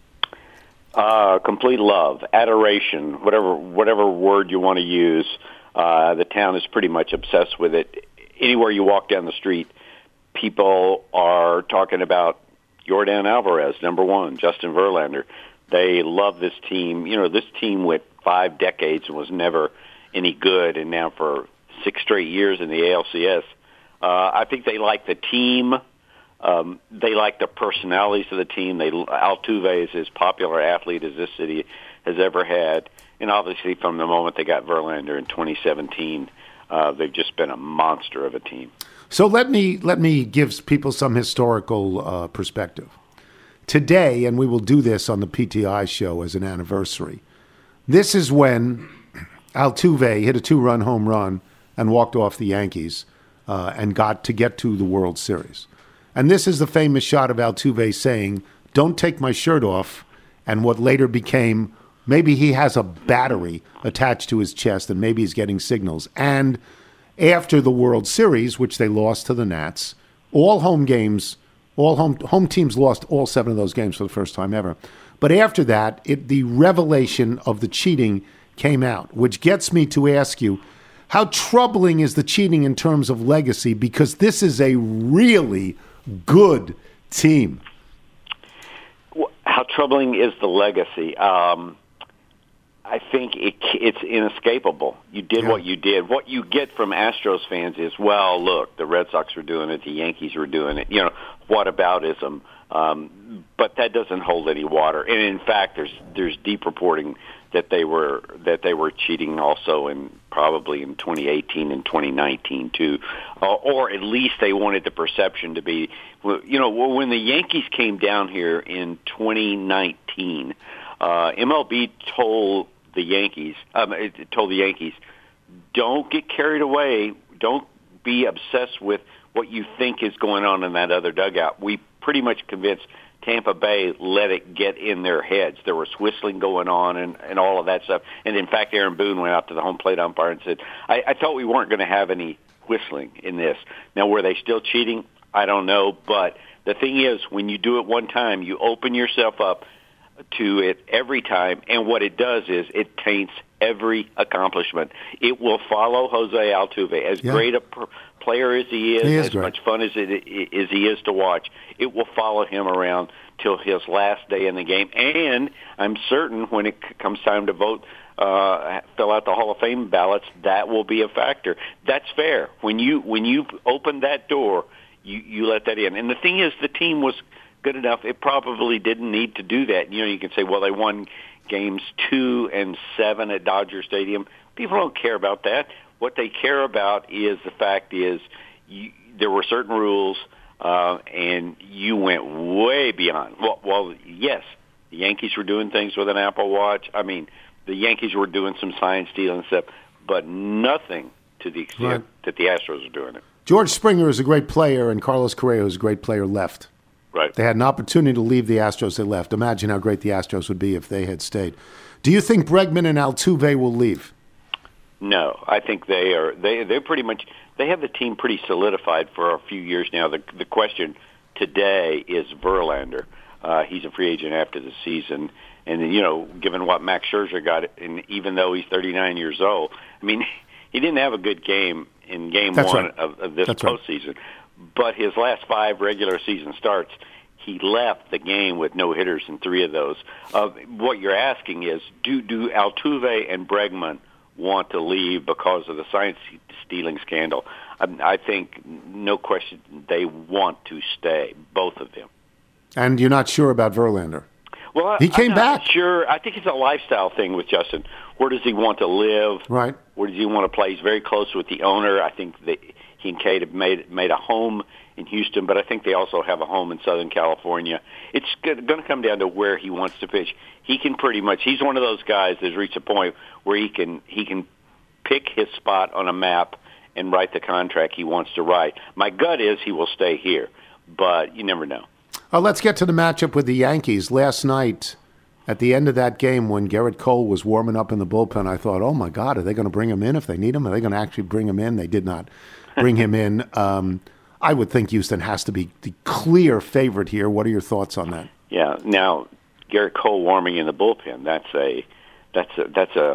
Uh, complete love, adoration, whatever whatever word you want to use. Uh, the town is pretty much obsessed with it. Anywhere you walk down the street, people are talking about Yordan Alvarez, number one, Justin Verlander. They love this team. You know, this team went five decades and was never any good, and now for six straight years in the A L C S. Uh, I think they like the team. Um, they like the personalities of the team. They Altuve is as popular athlete as this city has ever had, and obviously from the moment they got Verlander in twenty seventeen, uh, they've just been a monster of a team. So let me let me give people some historical uh, perspective. Today, and we will do this on the P T I show as an anniversary, this is when Altuve hit a two-run home run and walked off the Yankees uh, and got to get to the World Series. And this is the famous shot of Altuve saying, "Don't take my shirt off," and what later became, maybe he has a battery attached to his chest and maybe he's getting signals. And after the World Series, which they lost to the Nats, all home games, all home home teams lost all seven of those games for the first time ever. But after that, it, the revelation of the cheating came out, which gets me to ask you, how troubling is the cheating in terms of legacy? Because this is a really good team. How troubling is the legacy? Um, I think it, it's inescapable. You did Yeah. what you did. What you get from Astros fans is, well, look, the Red Sox were doing it, the Yankees were doing it. You know, whataboutism. Um, but that doesn't hold any water. And in fact, there's there's deep reporting that they were that they were cheating also in probably in twenty eighteen and twenty nineteen too, uh, or at least they wanted the perception to be. You know, when the Yankees came down here in twenty nineteen, uh, M L B told the Yankees, um, it told the Yankees don't get carried away. Don't be obsessed with what you think is going on in that other dugout. We pretty much convinced Tampa Bay let it get in their heads. There was whistling going on and, and all of that stuff. And, in fact, Aaron Boone went out to the home plate umpire and said, I, I thought we weren't going to have any whistling in this. Now, were they still cheating? I don't know. But the thing is, when you do it one time, you open yourself up to it every time. And what it does is it taints every accomplishment. It will follow Jose Altuve. As yeah. great a pr- player as he is, he is as great. much fun as, it, as he is to watch, it will follow him around till his last day in the game. And I'm certain when it c- comes time to vote, uh, fill out the Hall of Fame ballots, that will be a factor. That's fair. When you when you open that door, you, you let that in. And the thing is, the team was good enough. It probably didn't need to do that. You know, you can say, well, they won games two and seven at Dodger Stadium. People don't care about that. What they care about is the fact is you, there were certain rules, uh, and you went way beyond. Well, well, yes, the Yankees were doing things with an Apple Watch. I mean, the Yankees were doing some sign stealing stuff, but nothing to the extent right. that the Astros are doing it. George Springer is a great player, and Carlos Correa is a great player left. Right. They had an opportunity to leave the Astros. They left. Imagine how great the Astros would be if they had stayed. Do you think Bregman and Altuve will leave? No, I think they are. They they're pretty much. They have the team pretty solidified for a few years now. The the question today is Verlander. Uh, he's a free agent after the season, and you know, given what Max Scherzer got, and even though he's thirty-nine years old, I mean, he didn't have a good game in Game That's One right. of, of this That's right. postseason. But his last five regular season starts, he left the game with no hitters in three of those. Uh, what you're asking is, do do Altuve and Bregman want to leave because of the sign stealing scandal? I, I think, no question, they want to stay, both of them. And you're not sure about Verlander? Well, he came I'm not back. Sure, I think it's a lifestyle thing with Justin. Where does he want to live? Right. Where does he want to play? He's very close with the owner. I think that he and Kate have made made a home in Houston, but I think they also have a home in Southern California. It's going to come down to where he wants to pitch. He can pretty much. He's one of those guys that's reached a point where he can he can pick his spot on a map and write the contract he wants to write. My gut is he will stay here, but you never know. Uh, let's get to the matchup with the Yankees. Last night, at the end of that game, when Garrett Cole was warming up in the bullpen, I thought, oh, my God, are they going to bring him in if they need him? Are they going to actually bring him in? They did not bring him in. Um, I would think Houston has to be the clear favorite here. What are your thoughts on that? Yeah. Now, Garrett Cole warming in the bullpen, that's a that's a, that's a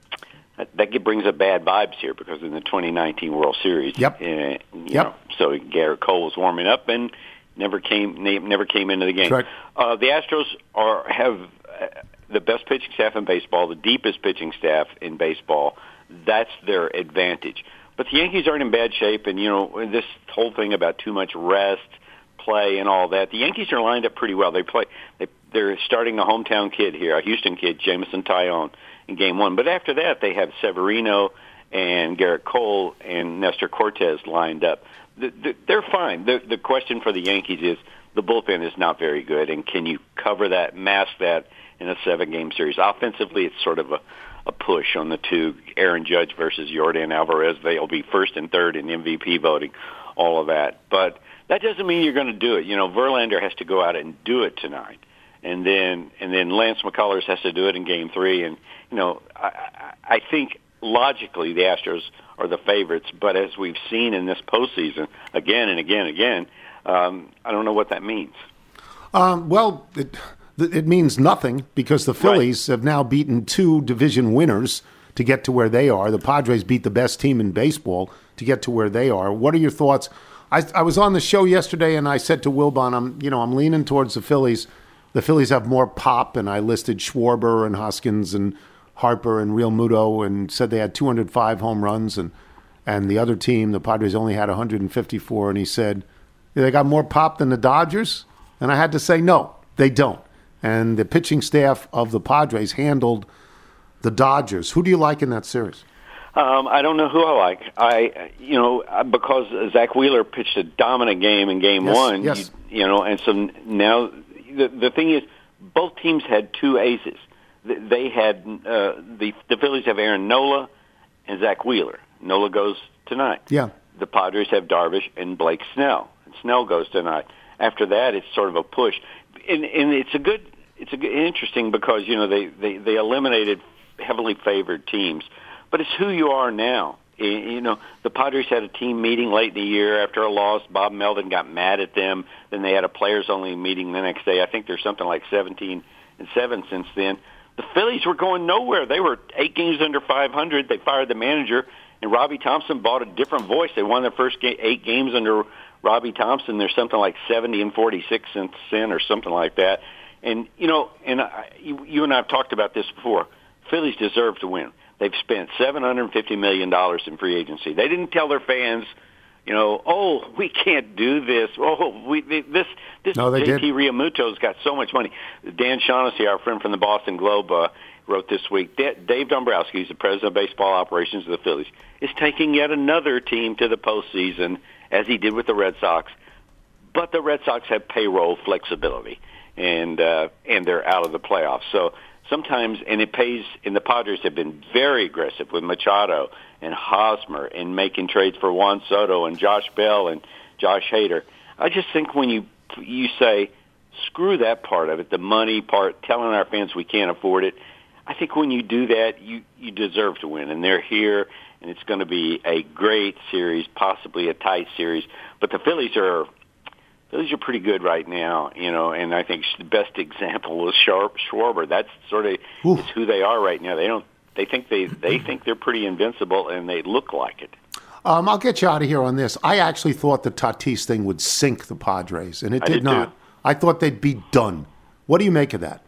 that brings up bad vibes here because in the twenty nineteen World Series, yep, uh, you yep. know, so Garrett Cole was warming up and never came never came into the game. Right. Uh, the Astros are have the best pitching staff in baseball, the deepest pitching staff in baseball. That's their advantage. But the Yankees aren't in bad shape, and you know this whole thing about too much rest, play, and all that. The Yankees are lined up pretty well. They play. They, they're starting a hometown kid here, a Houston kid, Jameson Taillon, in Game One. But after that, they have Severino and Garrett Cole and Nestor Cortez lined up. They're fine. The, the question for the Yankees is the bullpen is not very good, and can you cover that, mask that in a seven-game series? Offensively, it's sort of a, a push on the two, Aaron Judge versus Yordan Alvarez. They'll be first and third in M V P voting, all of that. But that doesn't mean you're going to do it. You know, Verlander has to go out and do it tonight, and then and then Lance McCullers has to do it in Game Three. And you know, I, I think logically the Astros are the favorites, but as we've seen in this postseason again and again and again, um, I don't know what that means. Um, well, it, it means nothing because the Phillies right. have now beaten two division winners to get to where they are. The Padres beat the best team in baseball to get to where they are. What are your thoughts? I, I was on the show yesterday, and I said to Wilbon, I'm, you know, I'm leaning towards the Phillies. The Phillies have more pop, and I listed Schwarber and Hoskins and Harper and Real Muto and said they had two hundred five home runs, and and the other team, the Padres, only had one hundred fifty-four, and he said, they got more pop than the Dodgers? And I had to say, no, they don't. And the pitching staff of the Padres handled the Dodgers. Who do you like in that series? Um, I don't know who I like. I, you know, because Zach Wheeler pitched a dominant game in Game yes, One. Yes. You, you know, and so now the the thing is, both teams had two aces. They had uh, the the Phillies have Aaron Nola and Zach Wheeler. Nola goes tonight. Yeah. The Padres have Darvish and Blake Snell. And Snell goes tonight. After that, it's sort of a push. And, and it's a good, it's a good, interesting because, you know, they, they, they eliminated heavily favored teams. But it's who you are now. You know, the Padres had a team meeting late in the year after a loss. Bob Melvin got mad at them. Then they had a players-only meeting the next day. I think there's something like seventeen and seven since then. The Phillies were going nowhere. They were eight games under five hundred. They fired the manager, and Robbie Thompson bought a different voice. They won their first ga- eight games under Robbie Thompson. There's something like seventy and forty-six since then or something like that. And, you know, and I, you, you and I have talked about this before. Phillies deserve to win. They've spent seven hundred fifty million dollars in free agency. They didn't tell their fans, you know, oh, we can't do this. Oh, we this this no, they J T did. Realmuto's got so much money. Dan Shaughnessy, our friend from the Boston Globe, uh, wrote this week. D- Dave Dombrowski, who's the president of baseball operations of the Phillies, is taking yet another team to the postseason, as he did with the Red Sox. But the Red Sox have payroll flexibility, and uh, and they're out of the playoffs. So sometimes, and it pays, and the Padres have been very aggressive with Machado and Hosmer and making trades for Juan Soto and Josh Bell and Josh Hader. I just think when you you say, screw that part of it, the money part, telling our fans we can't afford it, I think when you do that, you, you deserve to win. And they're here, and it's going to be a great series, possibly a tight series. But the Phillies are Phillies are pretty good right now, you know, and I think the best example is Sharp Schwarber. That's sort of is who they are right now. They don't. They think they they think they're pretty invincible, and they look like it. Um, I'll get you out of here on this. I actually thought the Tatis thing would sink the Padres, and it I did, did not. too. I thought they'd be done. What do you make of that?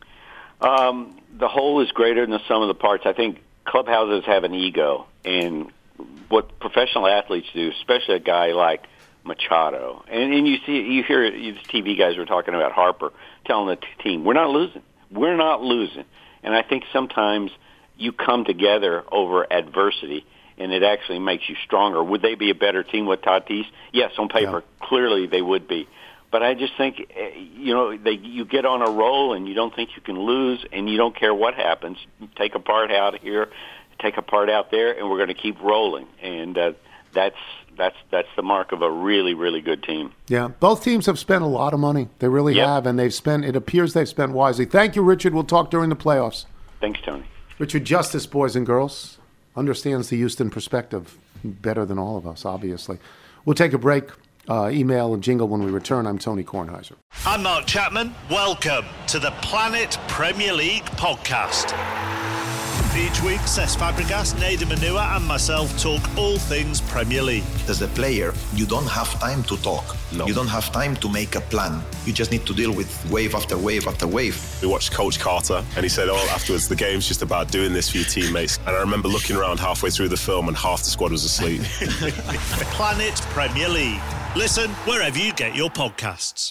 Um, the whole is greater than the sum of the parts. I think clubhouses have an ego, and what professional athletes do, especially a guy like Machado, and, and you see, you hear these T V guys were talking about Harper telling the t- team, "We're not losing. We're not losing." And I think sometimes you come together over adversity, and it actually makes you stronger. Would they be a better team with Tatis? Yes, on paper, yeah. Clearly they would be. But I just think, you know, they, you get on a roll and you don't think you can lose, and you don't care what happens. Take a part out here, take a part out there, and we're going to keep rolling. And uh, that's that's that's the mark of a really, really good team. Yeah, both teams have spent a lot of money. They really Yep. have, and they've spent. It appears they've spent wisely. Thank you, Richard. We'll talk during the playoffs. Thanks, Tony. Richard Justice, boys and girls, understands the Houston perspective better than all of us, obviously. We'll take a break. Uh, email and jingle when we return. I'm Tony Kornheiser. I'm Mark Chapman. Welcome to the Planet Premier League podcast. Each week, Cesc Fabregas, Nader Manua and myself talk all things Premier League. As a player, you don't have time to talk. No. You don't have time to make a plan. You just need to deal with wave after wave after wave. We watched Coach Carter, and he said, oh, afterwards, the game's just about doing this for your teammates. And I remember looking around halfway through the film, and half the squad was asleep. Planet Premier League. Listen wherever you get your podcasts.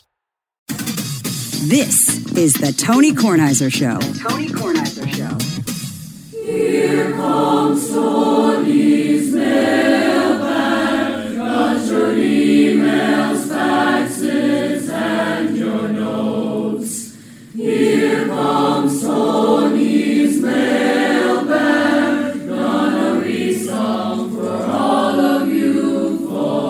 This is the Tony Kornheiser Show. The Tony Kornheiser Show. Here comes Tony's mailbag. Got your emails, faxes, and your notes. Here comes Tony's mailbag. Gonna read some for all of you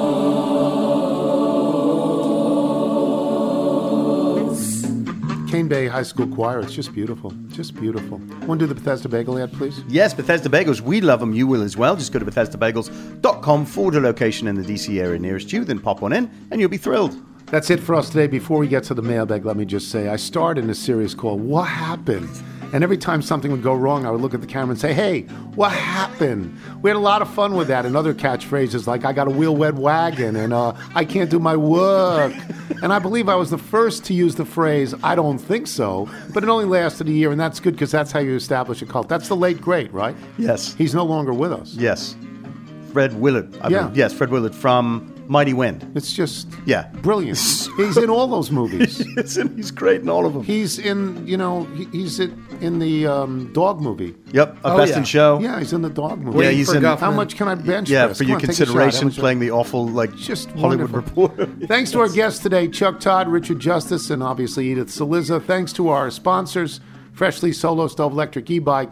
folks. Cane Bay High School Choir. It's just beautiful. Just beautiful. Want to do the Bethesda Bagel ad, please? Yes, Bethesda Bagels. We love them. You will as well. Just go to bethesda bagels dot com, forward a location in the D C area nearest you, then pop one in, and you'll be thrilled. That's it for us today. Before we get to the mailbag, let me just say, I starred in a series called What Happened? And every time something would go wrong, I would look at the camera and say, hey, what happened? We had a lot of fun with that, and other catchphrases like, I got a wheel wet wagon, and uh, I can't do my work. And I believe I was the first to use the phrase, I don't think so, but it only lasted a year, and that's good because that's how you establish a cult. That's the late great, right? Yes. He's no longer with us. Yes. Fred Willard. I Yeah. believe. Yes, Fred Willard from Mighty Wind. It's just yeah, brilliant. He's in all those movies. Yes, and he's great in all of them. He's in, you know, he, he's in, in the um, dog movie. Yep, a Oh, Best yeah. in Show. Yeah, he's in the dog movie. Yeah, he's in. How much can I bench Yeah, press? for Come your on, take a shot. That consideration, was a- playing the awful, like, Just Hollywood wonderful. Reporter. Thanks to our guests today, Chuck Todd, Richard Justice, and obviously Edith Saliza. Thanks to our sponsors, Freshly Solo Stove Electric E-Bike,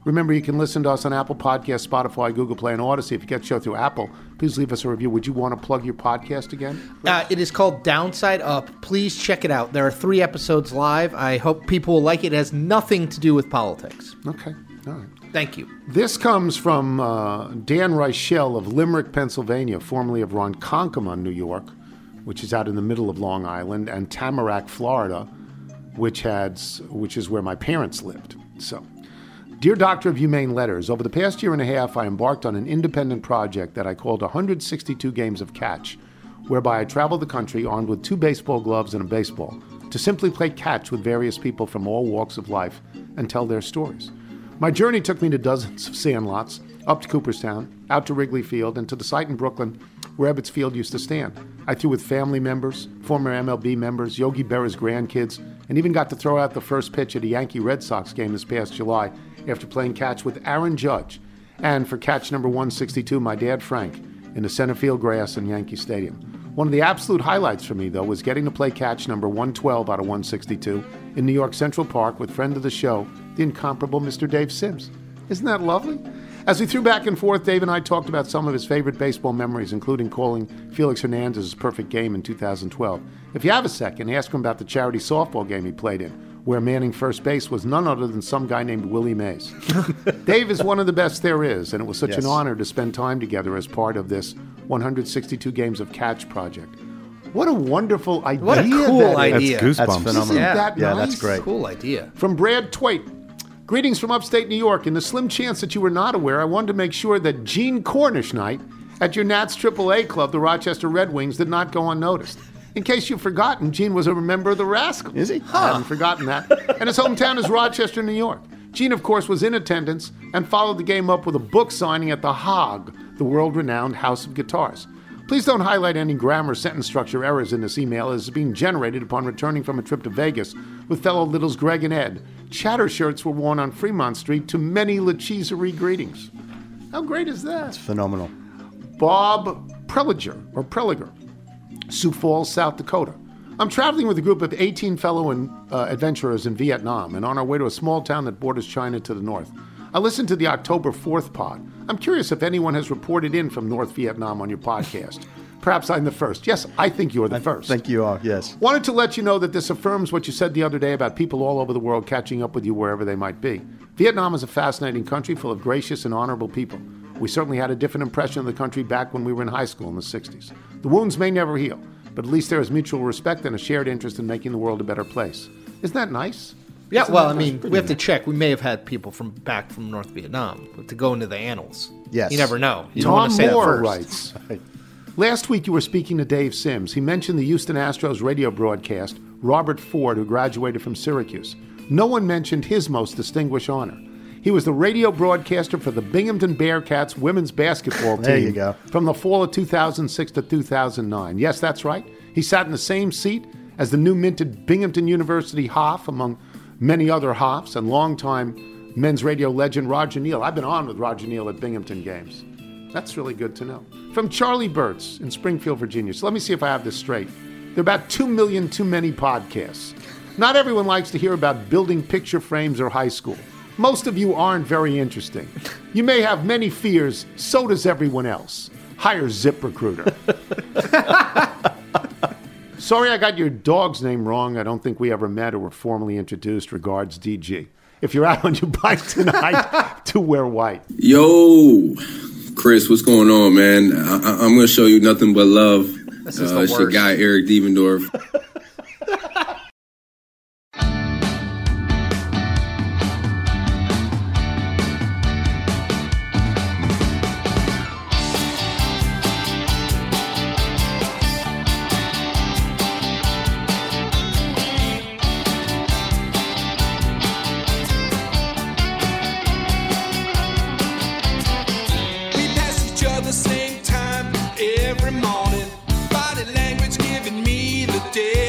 Remember, you can listen to us on Apple Podcasts, Spotify, Google Play, and Odyssey. If you get the show through Apple, please leave us a review. Would you want to plug your podcast again? Uh, it is called Downside Up. Please check it out. There are three episodes live. I hope people will like it. It has nothing to do with politics. Okay. All right. Thank you. This comes from uh, Dan Reichel of Limerick, Pennsylvania, formerly of Ronkonkoma, New York, which is out in the middle of Long Island, and Tamarack, Florida, which had, which is where my parents lived. So, dear Doctor of Humane Letters, over the past year and a half, I embarked on an independent project that I called one hundred sixty-two Games of Catch, whereby I traveled the country armed with two baseball gloves and a baseball to simply play catch with various people from all walks of life and tell their stories. My journey took me to dozens of sandlots, up to Cooperstown, out to Wrigley Field, and to the site in Brooklyn where Ebbets Field used to stand. I threw with family members, former M L B members, Yogi Berra's grandkids, and even got to throw out the first pitch at a Yankee-Red Sox game this past July after playing catch with Aaron Judge. And for catch number one sixty-two, my dad Frank, in the center field grass in Yankee Stadium. One of the absolute highlights for me, though, was getting to play catch number one twelve out of one sixty-two in New York Central Park with friend of the show, the incomparable Mister Dave Sims. Isn't that lovely? As we threw back and forth, Dave and I talked about some of his favorite baseball memories, including calling Felix Hernandez's perfect game in two thousand twelve. If you have a second, ask him about the charity softball game he played in, where manning first base was none other than some guy named Willie Mays. Dave is one of the best there is, and it was such Yes. an honor to spend time together as part of this one hundred sixty-two Games of Catch project. What a wonderful idea. What a cool that is. idea. That's phenomenal. Isn't Yeah. that Yeah, nice? that's great. Cool idea. From Brad Twait. Greetings from upstate New York. In the slim chance that you were not aware, I wanted to make sure that Gene Cornish night at your Nats triple A club, the Rochester Red Wings, did not go unnoticed. In case you've forgotten, Gene was a member of the Rascals. Is he? I hadn't forgotten that. And his hometown is Rochester, New York. Gene, of course, was in attendance and followed the game up with a book signing at the Haag, the world-renowned House of Guitars. Please don't highlight any grammar sentence structure errors in this email as it's being generated upon returning from a trip to Vegas with fellow Littles Greg and Ed. Chatter shirts were worn on Fremont Street to many Lacheserie greetings. How great is that? Phenomenal. Bob Preliger, or Preliger, Sioux Falls, South Dakota. I'm traveling with a group of eighteen fellow in, uh, adventurers in Vietnam and on our way to a small town that borders China to the north. I listened to the October fourth pod. I'm curious if anyone has reported in from North Vietnam on your podcast. Perhaps I'm the first. Yes, I think you're the I first. think you are, yes. Wanted to let you know that this affirms what you said the other day about people all over the world catching up with you wherever they might be. Vietnam is a fascinating country full of gracious and honorable people. We certainly had a different impression of the country back when we were in high school in the sixties. The wounds may never heal, but at least there is mutual respect and a shared interest in making the world a better place. Isn't that nice? Yeah, Isn't well, that I mean, nice? we have to check. We may have had people from back from North Vietnam to go into the annals. Yes. You never know. You don't Tom want to say Moore that first. writes, last week you were speaking to Dave Sims. He mentioned the Houston Astros radio broadcast, Robert Ford, who graduated from Syracuse. No one mentioned his most distinguished honor. He was the radio broadcaster for the Binghamton Bearcats women's basketball team There you go. from the fall of two thousand six to two thousand nine. Yes, that's right. He sat in the same seat as the new minted Binghamton University Hoff, among many other Hoffs, and longtime men's radio legend Roger Neal. I've been on with Roger Neal at Binghamton games. That's really good to know. From Charlie Burtz in Springfield, Virginia. So let me see if I have this straight. There are about two million too many podcasts. Not everyone likes to hear about building picture frames or high school. Most of you aren't very interesting. You may have many fears, so does everyone else. Hire ZipRecruiter. Sorry I got your dog's name wrong. I don't think we ever met or were formally introduced. Regards, D G. If you're out on your bike tonight, do wear white. Yo, Chris, what's going on, man? I- I- I'm going to show you nothing but love. This is uh, the it's your worst. guy, Eric Devendorf. We pass each other same time every morning. Body language giving me the day.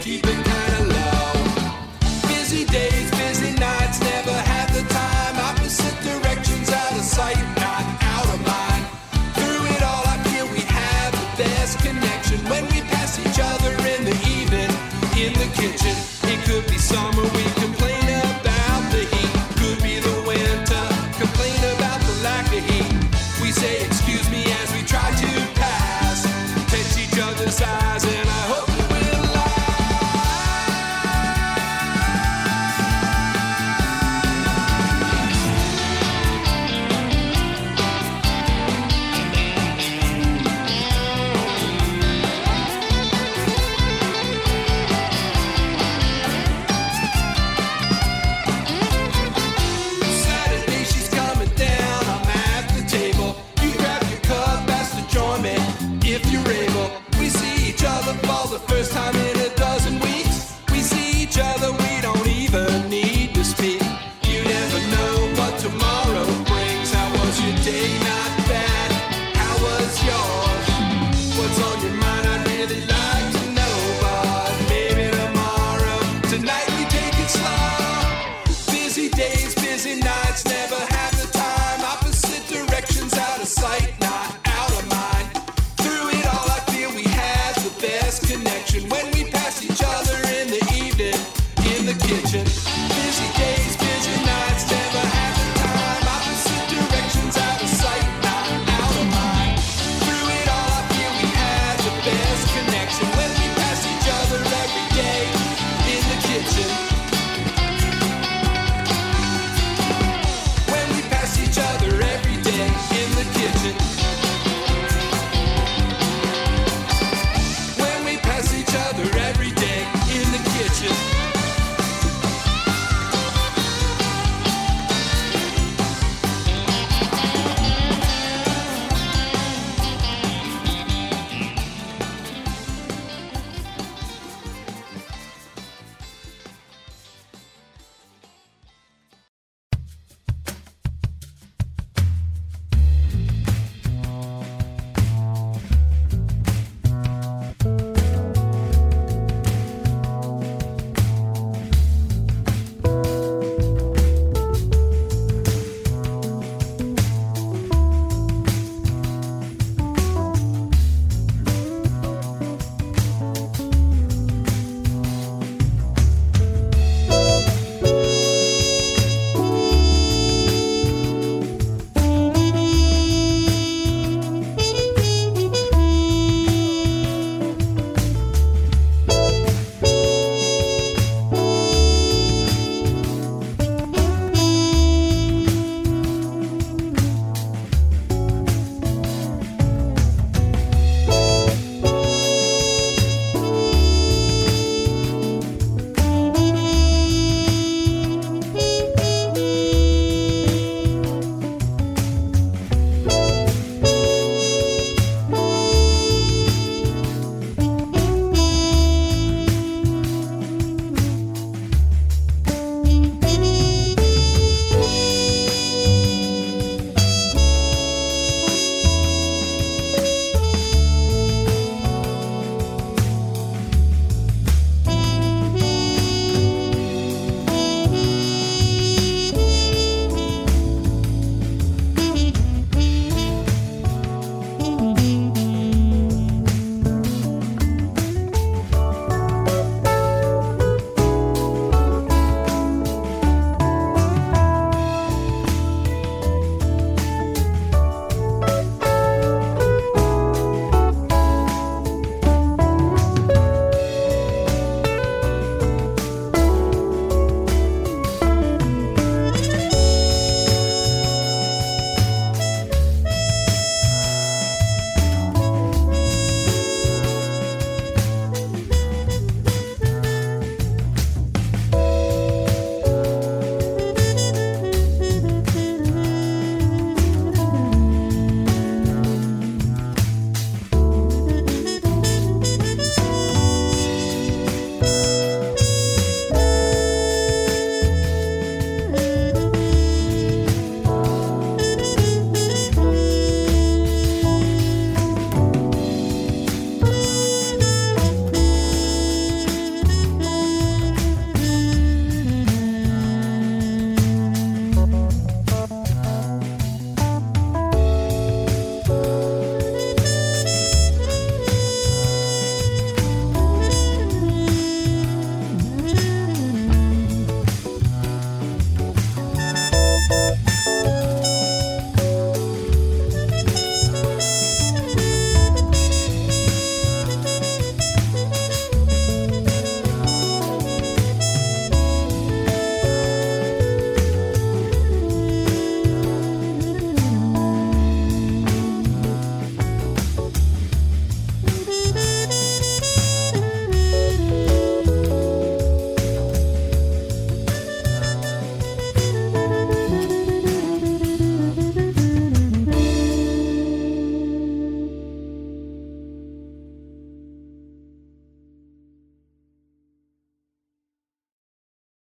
keep it kinda low. Busy days, busy nights, never had the time. Opposite directions, out of sight, not out of mind. Through it all, I feel we have the best connection when we pass each other in the evening, in the kitchen. It could be summer, we complain about the heat. Could be the winter, complain about the lack of heat. We say excuse me as we try to pass, catch each other's eyes, and I hope we'll Saturday she's coming down, I'm at the table. You grab your cup, ask to join me if you're able. We see each other for the first time in a dozen weeks. We see each other, we don't even need to speak. You never know what tomorrow brings. How was your day? Not bad. How was yours? What's on your mind? I'd really like to know, but maybe tomorrow. Tonight we take it slow. Busy days, busy nights.